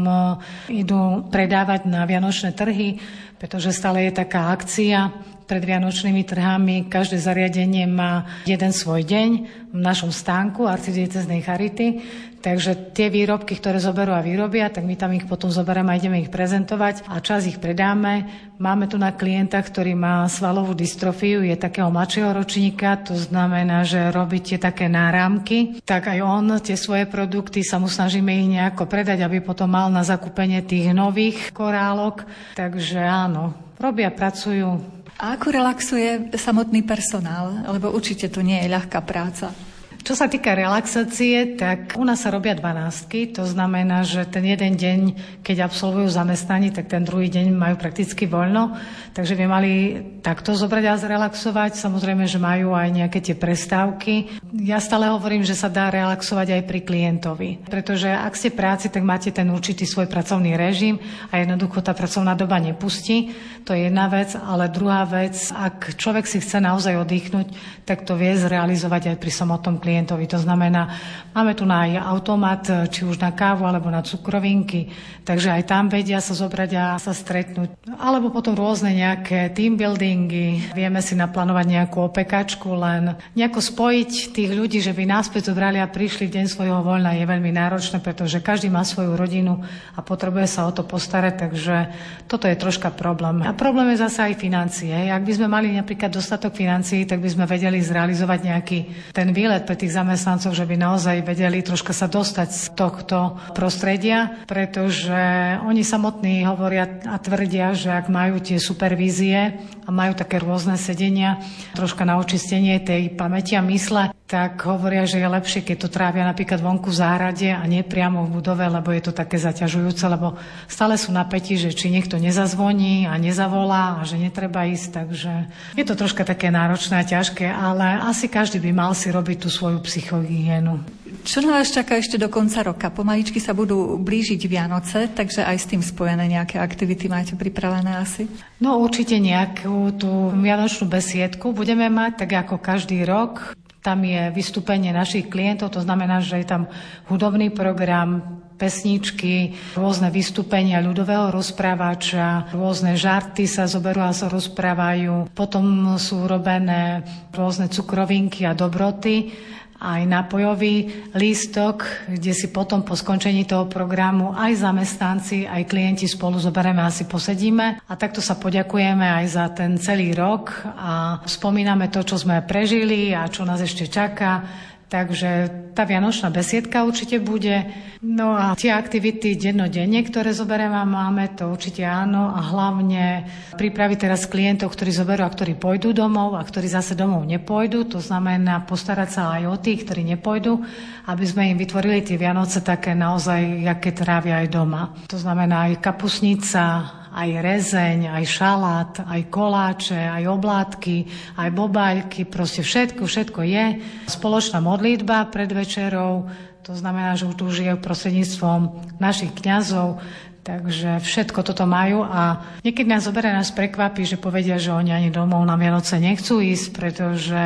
idú predávať na vianočné trhy, pretože stále je taká akcia pred vianočnými trhami. Každé zariadenie má jeden svoj deň v našom stánku arcidiecéznej charity, takže tie výrobky, ktoré zoberú a vyrobia, tak my tam ich potom zoberieme a ideme ich prezentovať a čas ich predáme. Máme tu na klienta, ktorý má svalovú dystrofiu, je takého mladšieho ročníka, to znamená, že robí tie také náramky, tak aj on tie svoje produkty sa mu snažíme ich nejako predať, aby potom mal na zakúpenie tých nových korálok. Takže áno, robia, pracujú. A ako relaxuje samotný personál? Lebo určite to nie je ľahká práca. Čo sa týka relaxácie, tak u nás sa robia dvanástky, to znamená, že ten jeden deň, keď absolvujú zamestnanie, tak ten druhý deň majú prakticky voľno, takže by mali takto zobrať a zrelaxovať. Samozrejme, že majú aj nejaké tie prestávky. Ja stále hovorím, že sa dá relaxovať aj pri klientovi, pretože ak ste v práci, tak máte ten určitý svoj pracovný režim a jednoducho tá pracovná doba nepustí. To je jedna vec, ale druhá vec, ak človek si chce naozaj oddychnúť, tak to vie zrealizovať aj pri samotnom klientovi. To znamená, máme tu na aj automat, či už na kávu, alebo na cukrovinky, takže aj tam vedia sa zobrať a sa stretnúť. Alebo potom rôzne nejaké team buildingy, vieme si naplánovať nejakú opekačku, len nejako spojiť tých ľudí, že by náspäť zobrali a prišli v deň svojho voľna, je veľmi náročné, pretože každý má svoju rodinu a potrebuje sa o to postarať, takže toto je troška problém. A problém je zase aj financie. Ak by sme mali napríklad dostatok financií, tak by sme vedeli zrealizovať nejaký ten výlet pre tých zamestnancov, že by naozaj vedeli troška sa dostať z tohto prostredia, pretože oni samotní hovoria a tvrdia, že ak majú tie supervízie a majú také rôzne sedenia, troška na očistenie tej pamäti a mysle, tak hovoria, že je lepšie, keď to trávia napríklad vonku v záhrade a nie priamo v budove, lebo je to také zaťažujúce, lebo stále sú napätí, že či niekto nezazvoní a nezavolá a že netreba ísť, takže je to troška také náročné a ťažké, ale asi každý by mal si robiť tú svoju psychohygienu. Čo nás čaká ešte do konca roka? Pomaličky sa budú blížiť Vianoce, takže aj s tým spojené nejaké aktivity máte pripravené asi? No určite nejakú tú vianočnú besiedku budeme mať, tak ako každý rok. Tam je vystúpenie našich klientov, to znamená, že je tam hudobný program, pesničky, rôzne vystúpenia ľudového rozprávača, rôzne žarty sa zoberú a sa rozprávajú. Potom sú robené rôzne cukrovinky a dobroty, aj nápojový lístok, kde si potom po skončení toho programu aj zamestnanci, aj klienti spolu zoberieme a si posedíme. A takto sa poďakujeme aj za ten celý rok a spomíname to, čo sme prežili a čo nás ešte čaká. Takže tá vianočná besiedka určite bude. No a tie aktivity dennodenne, ktoré zoberieme a máme, to určite áno. A hlavne pripraviť teraz klientov, ktorí zoberú a ktorí pôjdu domov a ktorí zase domov nepôjdu. To znamená postarať sa aj o tých, ktorí nepôjdu, aby sme im vytvorili tie Vianoce také naozaj, aké trávia aj doma. To znamená aj kapusnica, aj rezeň, aj šalát, aj koláče, aj oblátky, aj bobáľky, proste všetko, všetko je. Spoločná modlitba pred večerou, to znamená, že tu žijú prostredníctvom našich kňazov, takže všetko toto majú a niekedy nás zoberie, nás prekvapí, že povedia, že oni ani domov na Vianoce nechcú ísť, pretože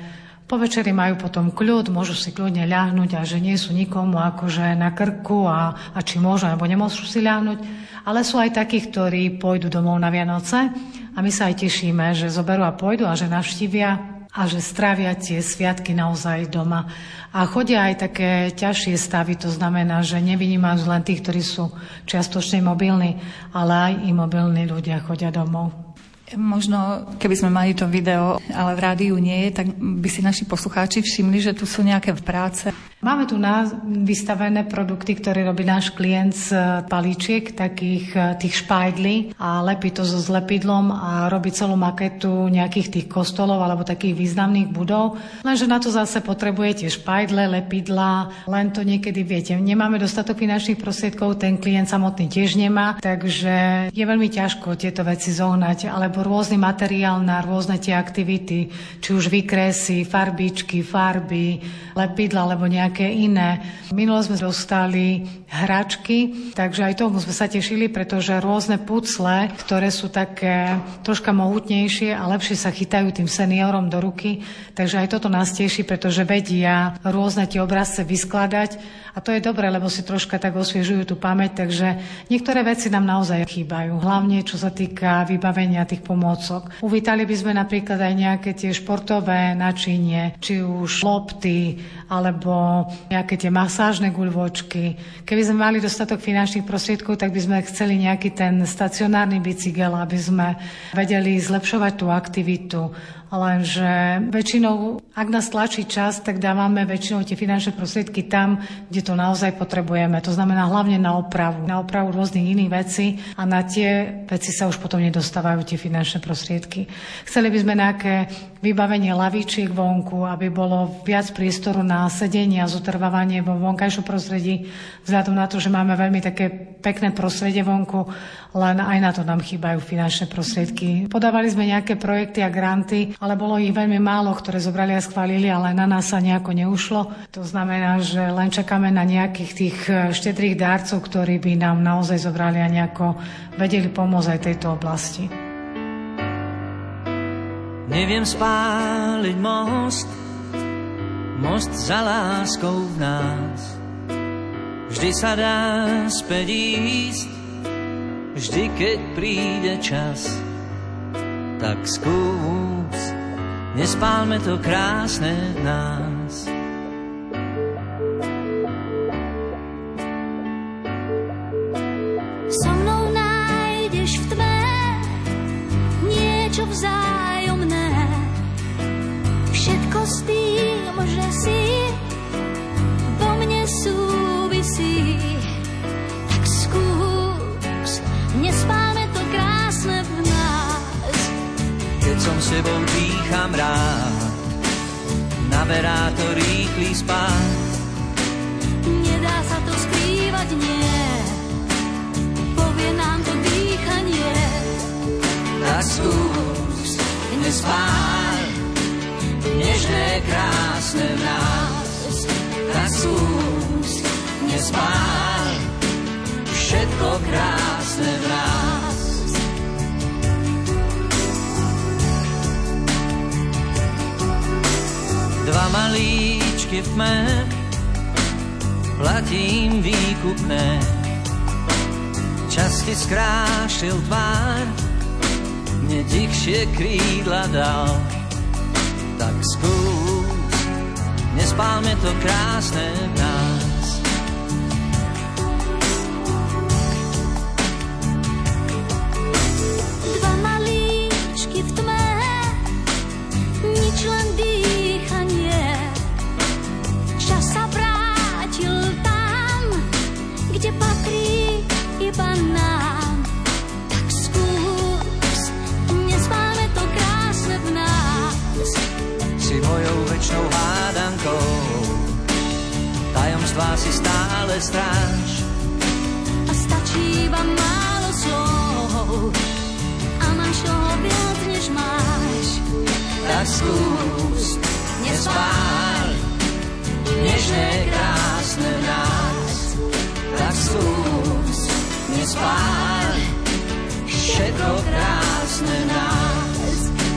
po večeri majú potom kľud, môžu si kľudne ľahnúť a že nie sú nikomu akože na krku a, a či môžu, alebo nemôžu si ľahnúť. Ale sú aj takí, ktorí pôjdu domov na Vianoce a my sa aj tešíme, že zoberú a pôjdu a že navštívia a že strávia tie sviatky naozaj doma. A chodia aj také ťažšie stavy, to znamená, že nevynímajú len tých, ktorí sú čiastočne mobilní, ale aj imobilní ľudia chodia domov. Možno, keby sme mali to video, ale v rádiu nie je, tak by si naši poslucháči všimli, že tu sú nejaké práce. Máme tu na vystavené produkty, ktoré robí náš klient z palíčiek, takých tých špajdlí a lepí to so zlepidlom a robí celú maketu nejakých tých kostolov alebo takých významných budov. Lenže na to zase potrebujete špajdle, lepidla, len to niekedy viete. Nemáme dostatok finančných prostriedkov, ten klient samotný tiež nemá, takže je veľmi ťažko tieto veci zohnať, alebo rôzny materiál na rôzne tie aktivity, či už vykresy, farbičky, farby, lepidla alebo nejaké iné. Minulo sme dostali hračky, takže aj tomu sme sa tešili, pretože rôzne pucle, ktoré sú také troška mohutnejšie a lepšie sa chytajú tým seniorom do ruky, takže aj toto nás teší, pretože vedia rôzne tie obrazce vyskladať a to je dobré, lebo si troška tak osviežujú tú pamäť, takže niektoré veci nám naozaj chýbajú, hlavne čo sa týka vybavenia tých pomôcok. Uvítali by sme napríklad aj nejaké tie športové načinie, či už lopty, alebo nejaké tie masážne guľvočky. Keby sme mali dostatok finančných prostriedkov, tak by sme chceli nejaký ten stacionárny bicykel, aby sme vedeli zlepšovať tú aktivitu. Lenže väčšinou, ak nás tlačí čas, tak dávame väčšinou tie finančné prostriedky tam, kde to naozaj potrebujeme. To znamená hlavne na opravu. Na opravu rôznych iných vecí a na tie veci sa už potom nedostávajú tie finančné prostriedky. Chceli by sme nejaké vybavenie lavičiek vonku, aby bolo viac priestoru na sedenie a zotrvávanie vo vonkajšom prostredí, vzhľadom na to, že máme veľmi také pekné prostredie vonku, len aj na to nám chýbajú finančné prostriedky. Podávali sme nejaké projekty a granty, ale bolo ich veľmi málo, ktoré zobrali a schválili, ale na nás sa nejako neušlo. To znamená, že len čakáme na nejakých tých štedrých dárcov, ktorí by nám naozaj zobrali a nejako vedeli pomôcť aj tejto oblasti. Neviem spáliť most, most za láskou v nás. Vždy sa dá späť ísť, vždy keď príde čas. Tak skús, nespálme to krásne v nás. So mnou nájdeš v tme niečo vzájomné, všetko s tým, že si vo mne súvisí. Tak skús, nespálme to krásne v nás. Keď som sebou dýcham rád, naberá to rýchly spát. Nedá sa to skrývať, nie, povie nám to dýchanie. Tak skús, nespáľ nežné, krásne v nás. Tak skús, nespáľ všetko krásne v nás. Dva malíčky v tme, platím výkupné. Čas ti skrášil tvár, mne tichšie krídla dal. Tak skús, nespálme to krásne v nás. Dva malíčky v tme, nič len dýchanie. Čas sa vrátil tam, kde patrí iba nám. Tak skús, nespálme to krásne v nás. Si mojou večnou hádankou, tajomstvá si stále stráž. A stačí iba málo slov a máš toho viac, než máš. Tak skús, nespáľ nežné, krásne v nás. Tak skús, nespáľ všetko krásne v nás.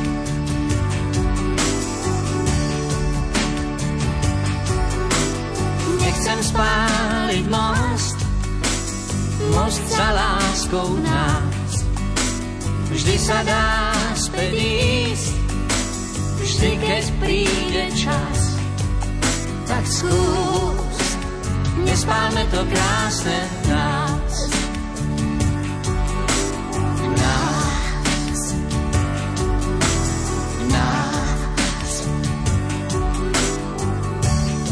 Nechcem spáliť most, most za láskou v nás. Vždy sa dá späť ísť, vždy keď príde čas. Tak skús, nespálme to krásne v nás. V nás.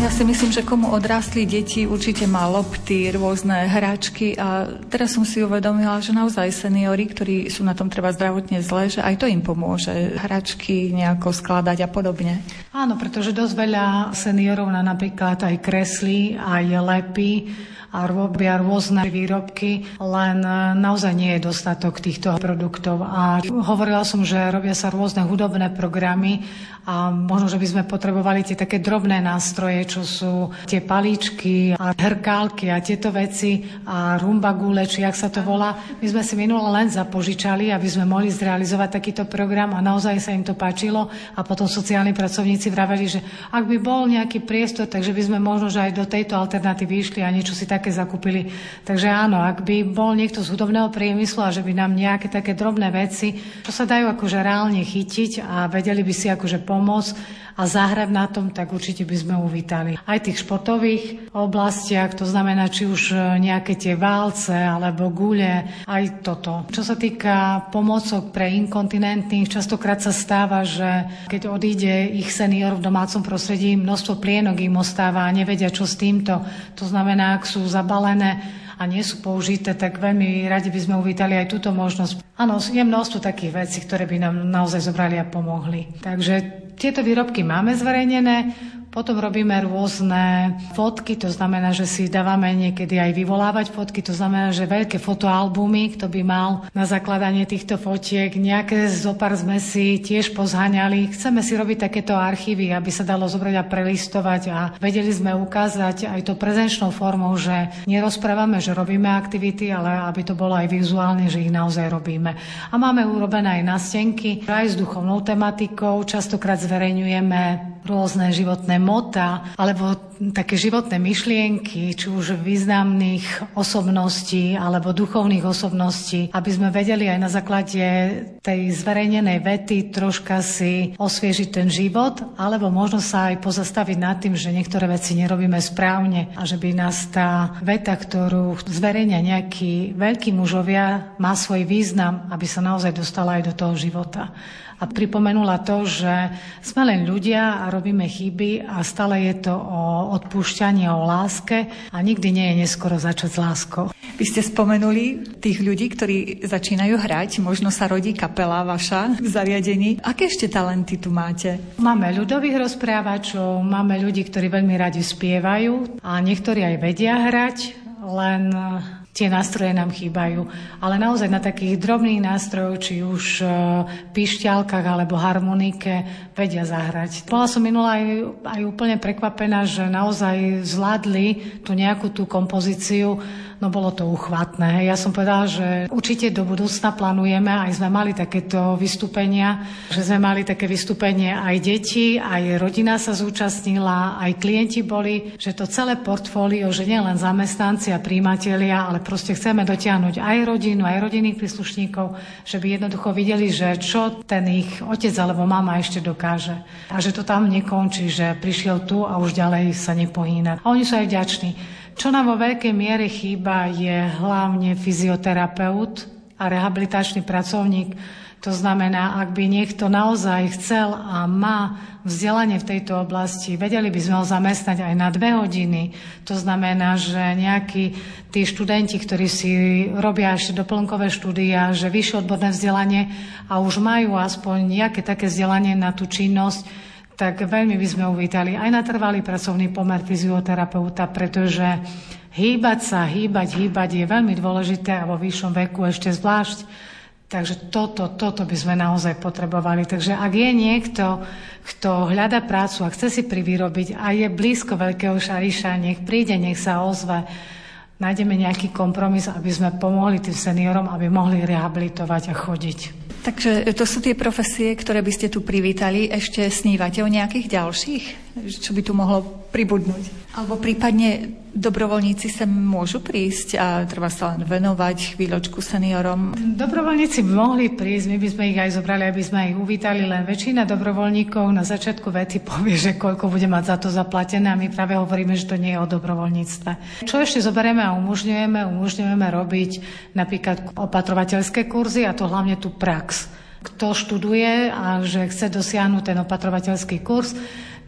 Ja si myslím, že komu odrástli deti, určite má lopty, rôzne hračky a teraz som si uvedomila, že naozaj seniori, ktorí sú na tom treba zdravotne zle, že aj to im pomôže hračky nejako skladať a podobne. Áno, pretože dosť veľa seniorov na napríklad aj kreslí, aj lepí a robia rôzne výrobky, len naozaj nie je dostatok týchto produktov. A hovorila som, že robia sa rôzne hudobné programy a možno, že by sme potrebovali tie také drobné nástroje, čo sú tie palíčky a hrkálky a tieto veci a rumba gule, či jak sa to volá. My sme si minule len zapožičali, aby sme mohli zrealizovať takýto program a naozaj sa im to páčilo a potom sociálni pracovníci vraveli, že ak by bol nejaký priestor, takže by sme možno, že aj do tejto alternatívy išli a niečo si také zakúpili. Takže áno, ak by bol niekto z hudobného priemyslu a že by nám nejaké také drobné veci, čo sa dajú akože reálne chytiť a vedeli by si akože pomôcť a zahrať na tom, tak určite by sme uvítali. Aj v tých športových oblastiach, to znamená, či už nejaké tie válce alebo gule, aj toto. Čo sa týka pomôcok pre inkontinentných, častokrát sa stáva, že keď odíde ich senior v domácom prostredí, množstvo plienok im ostáva a nevedia, čo s týmto. To znamená, ak sú zabalené a nie sú použité, tak veľmi radi by sme uvítali aj túto možnosť. Áno, je množstvo takých vecí, ktoré by nám naozaj zobrali a pomohli. Takže tieto výrobky máme zverejnené, potom robíme rôzne fotky, to znamená, že si dávame niekedy aj vyvolávať fotky, to znamená, že veľké fotoalbumy, kto by mal na zakladanie týchto fotiek, nejaké zopár sme si tiež pozháňali. Chceme si robiť takéto archívy, aby sa dalo zobrať a prelistovať a vedeli sme ukázať aj to prezenčnou formou, že nerozprávame, že robíme aktivity, ale aby to bolo aj vizuálne, že ich naozaj robíme. A máme urobené aj nástenky, aj s duchovnou tematikou, častokrát zverejňujeme rôzne životné mota alebo také životné myšlienky, či už významných osobností alebo duchovných osobností, aby sme vedeli aj na základe tej zverejnenej vety troška si osviežiť ten život, alebo možno sa aj pozastaviť nad tým, že niektoré veci nerobíme správne a že by nás tá veta, ktorú zverejnia nejakí veľkí mužovia, má svoj význam, aby sa naozaj dostala aj do toho života. A pripomenula to, že sme len ľudia a robíme chyby a stále je to o odpúšťaní, o láske a nikdy nie je neskoro začať s láskou. Vy ste spomenuli tých ľudí, ktorí začínajú hrať, možno sa rodí kapela vaša v zariadení. Aké ešte talenty tu máte? Máme ľudových rozprávačov, máme ľudí, ktorí veľmi radi spievajú a niektorí aj vedia hrať, len tie nástroje nám chýbajú. Ale naozaj na takých drobných nástrojoch, či už pišťalkách alebo harmonike, vedia zahrať. Bola som minula aj, aj úplne prekvapená, že naozaj zvládli tú nejakú tú kompozíciu. No bolo to uchvatné. Ja som povedala, že určite do budúcna plánujeme, aj sme mali takéto vystúpenia, že sme mali také vystúpenie aj deti, aj rodina sa zúčastnila, aj klienti boli, že to celé portfólio, že nie len zamestnanci a prijímatelia, ale proste chceme dotiahnuť aj rodinu, aj rodinných príslušníkov, že by jednoducho videli, že čo ten ich otec alebo mama ešte dokáže. A že to tam nekončí, že prišiel tu a už ďalej sa nepohýna. A oni sú aj vďační. Čo nám vo veľkej miere chýba, je hlavne fyzioterapeut a rehabilitačný pracovník. To znamená, ak by niekto naozaj chcel a má vzdelanie v tejto oblasti, vedeli by sme ho zamestnať aj na dve hodiny. To znamená, že nejakí tí študenti, ktorí si robia ešte doplnkové štúdia, že vyššie odborné vzdelanie a už majú aspoň nejaké také vzdelanie na tú činnosť, tak veľmi by sme uvítali aj na trvalý pracovný pomer fyzioterapeuta, pretože hýbať sa, hýbať, hýbať je veľmi dôležité a vo vyššom veku ešte zvlášť. Takže toto, toto by sme naozaj potrebovali. Takže ak je niekto, kto hľada prácu a chce si privyrobiť a je blízko Veľkého Šariša, nech príde, nech sa ozve, nájdeme nejaký kompromis, aby sme pomohli tým seniorom, aby mohli rehabilitovať a chodiť. Takže to sú tie profesie, ktoré by ste tu privítali. Ešte snívate o nejakých ďalších, čo by tu mohlo pribudnúť? Alebo prípadne dobrovoľníci sem môžu prísť a treba sa len venovať chvíľočku seniorom? Dobrovoľníci by mohli prísť, my by sme ich aj zobrali, aby sme ich uvítali, len väčšina dobrovoľníkov na začiatku vety povie, že koľko bude mať za to zaplatené a my práve hovoríme, že to nie je o dobrovoľníctve. Čo ešte zoberieme a umožňujeme? Umožňujeme robiť napríklad opatrovateľské kurzy a to hlavne tú prax. Kto študuje a že chce dosiahnuť ten opatrovateľský kurz,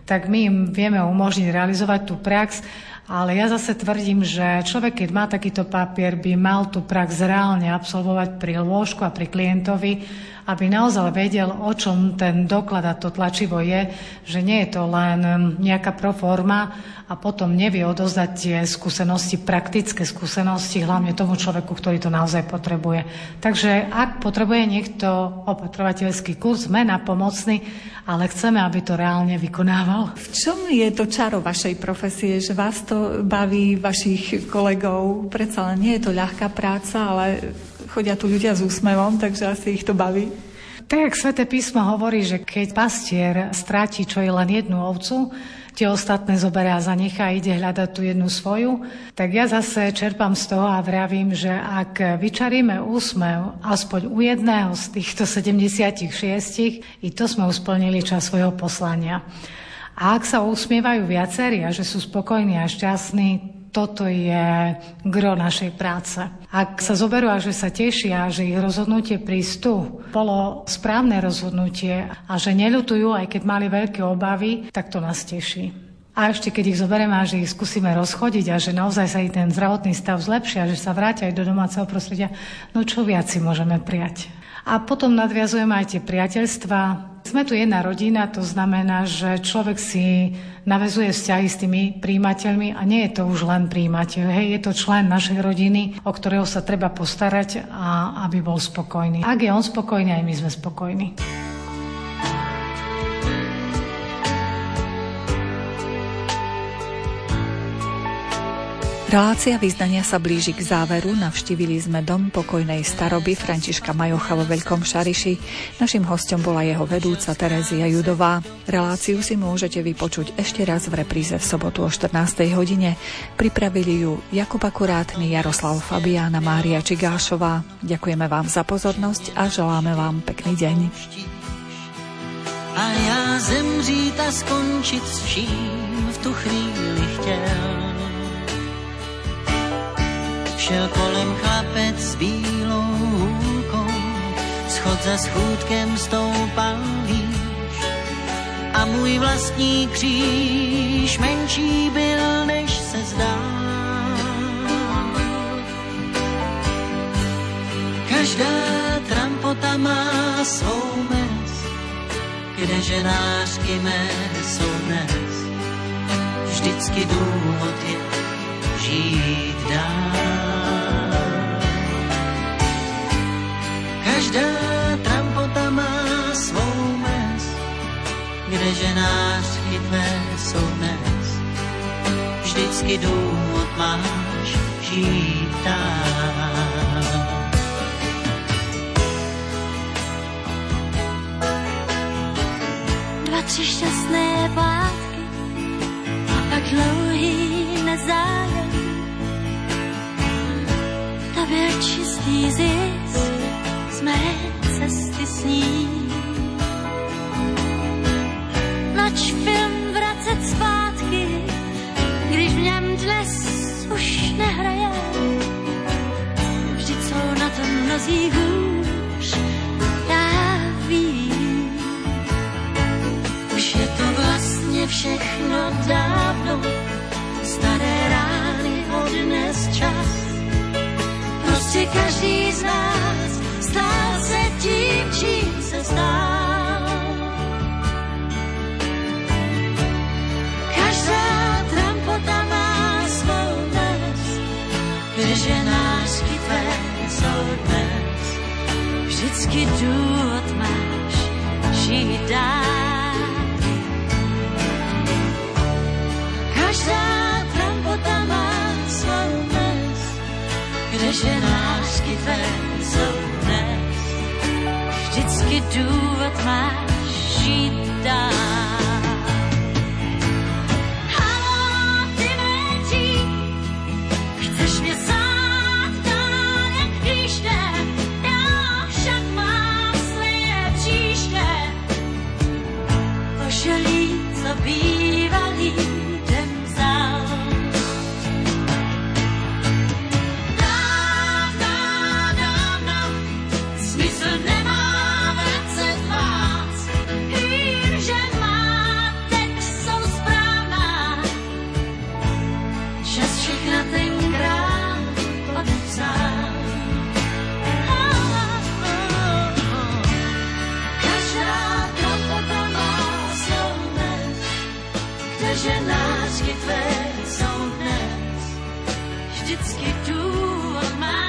tak my im vieme umožniť realizovať tú prax. Ale ja zase tvrdím, že človek, keď má takýto papier, by mal tú prax reálne absolvovať pri lôžku a pri klientovi, aby naozaj vedel, o čom ten doklad a to tlačivo je, že nie je to len nejaká proforma a potom nevie odozdať tie skúsenosti, praktické skúsenosti, hlavne tomu človeku, ktorý to naozaj potrebuje. Takže ak potrebuje niekto opatrovateľský kurz, sme napomocní, ale chceme, aby to reálne vykonával. V čom je to čaro vašej profesie, že vás to baví, vašich kolegov? Predsa len nie je to ľahká práca, ale chodia tu ľudia s úsmevom, takže asi ich to baví. Tak, jak Sväté písmo hovorí, že keď pastier stráti čo je len jednu ovcu, tie ostatné zoberá a zanechá, ide hľadať tú jednu svoju, tak ja zase čerpám z toho a vravím, že ak vyčaríme úsmev aspoň u jedného z týchto sedemdesiatšesť, i to sme usplnili čas svojho poslania. A ak sa usmievajú viacerí a že sú spokojní a šťastní, toto je gro našej práce. Ak sa zoberú a že sa tešia, že ich rozhodnutie prísť tu bolo správne rozhodnutie a že neľutujú, aj keď mali veľké obavy, tak to nás teší. A ešte keď ich zoberieme a že ich skúsime rozchodiť a že naozaj sa ich ten zdravotný stav zlepšia, že sa vrátia aj do domáceho prostredia, no čo viac si môžeme prijať. A potom nadviazujeme aj tie priateľstvá. Sme tu jedna rodina, to znamená, že človek si naväzuje vzťahy s tými prijímateľmi a nie je to už len prijímateľ. Hej, je to člen našej rodiny, o ktorého sa treba postarať a aby bol spokojný. Ak je on spokojný, aj my sme spokojní. Relácia vyznania sa blíži k záveru. Navštívili sme dom pokojnej staroby Františka Majocha vo Veľkom Šariši. Naším hosťom bola jeho vedúca Terézia Judová. Reláciu si môžete vypočuť ešte raz v repríze v sobotu o štrnástej hodine. Pripravili ju Jakub Akurátny, Jaroslav Fabiána, Mária Čigášová. Ďakujeme vám za pozornosť a želáme vám pekný deň. A ja zemřít a skončit s vším v tu chvíli chtěl. Šel kolem chlapec s bílou hůlkou, schod za schůdkem stoupal výš. A můj vlastní kříž menší byl, než se zdá. Každá trampota má svou mez, kde ženářky mé jsou dnes. Vždycky důvod je žít dál. Každá trampota má svou mez, kde ženářky tvé jsou dnes. Vždycky důvod máš žít dál. Dva, tři šťastné pátky a pak dlouhý nezájem. To byl čistý zisk z mé cesty s ní. Nač film vracet zpátky, když v něm dnes už nehraje. Vždyť jsou na tom mnozí hůř, já vím. Už je to vlastně všechno dávno, staré rány odnes čas. Prostě každý z nás stál se tím, čím se stál. Každá trampota má svou dnes, kde ženářky tvé jsou dnes. Vždycky důvod máš žít dál. Každá trampota má svou dnes, kde ženářky tvé jsou dnes. Vždycky důvod máš žít dál. Haló, ty méčí, chceš mě sát dál jak klíště, já však mám své příště. Pošelí, co bývalý den vzal. Smysl nemá vracet vás, vím, že má. ask you to on my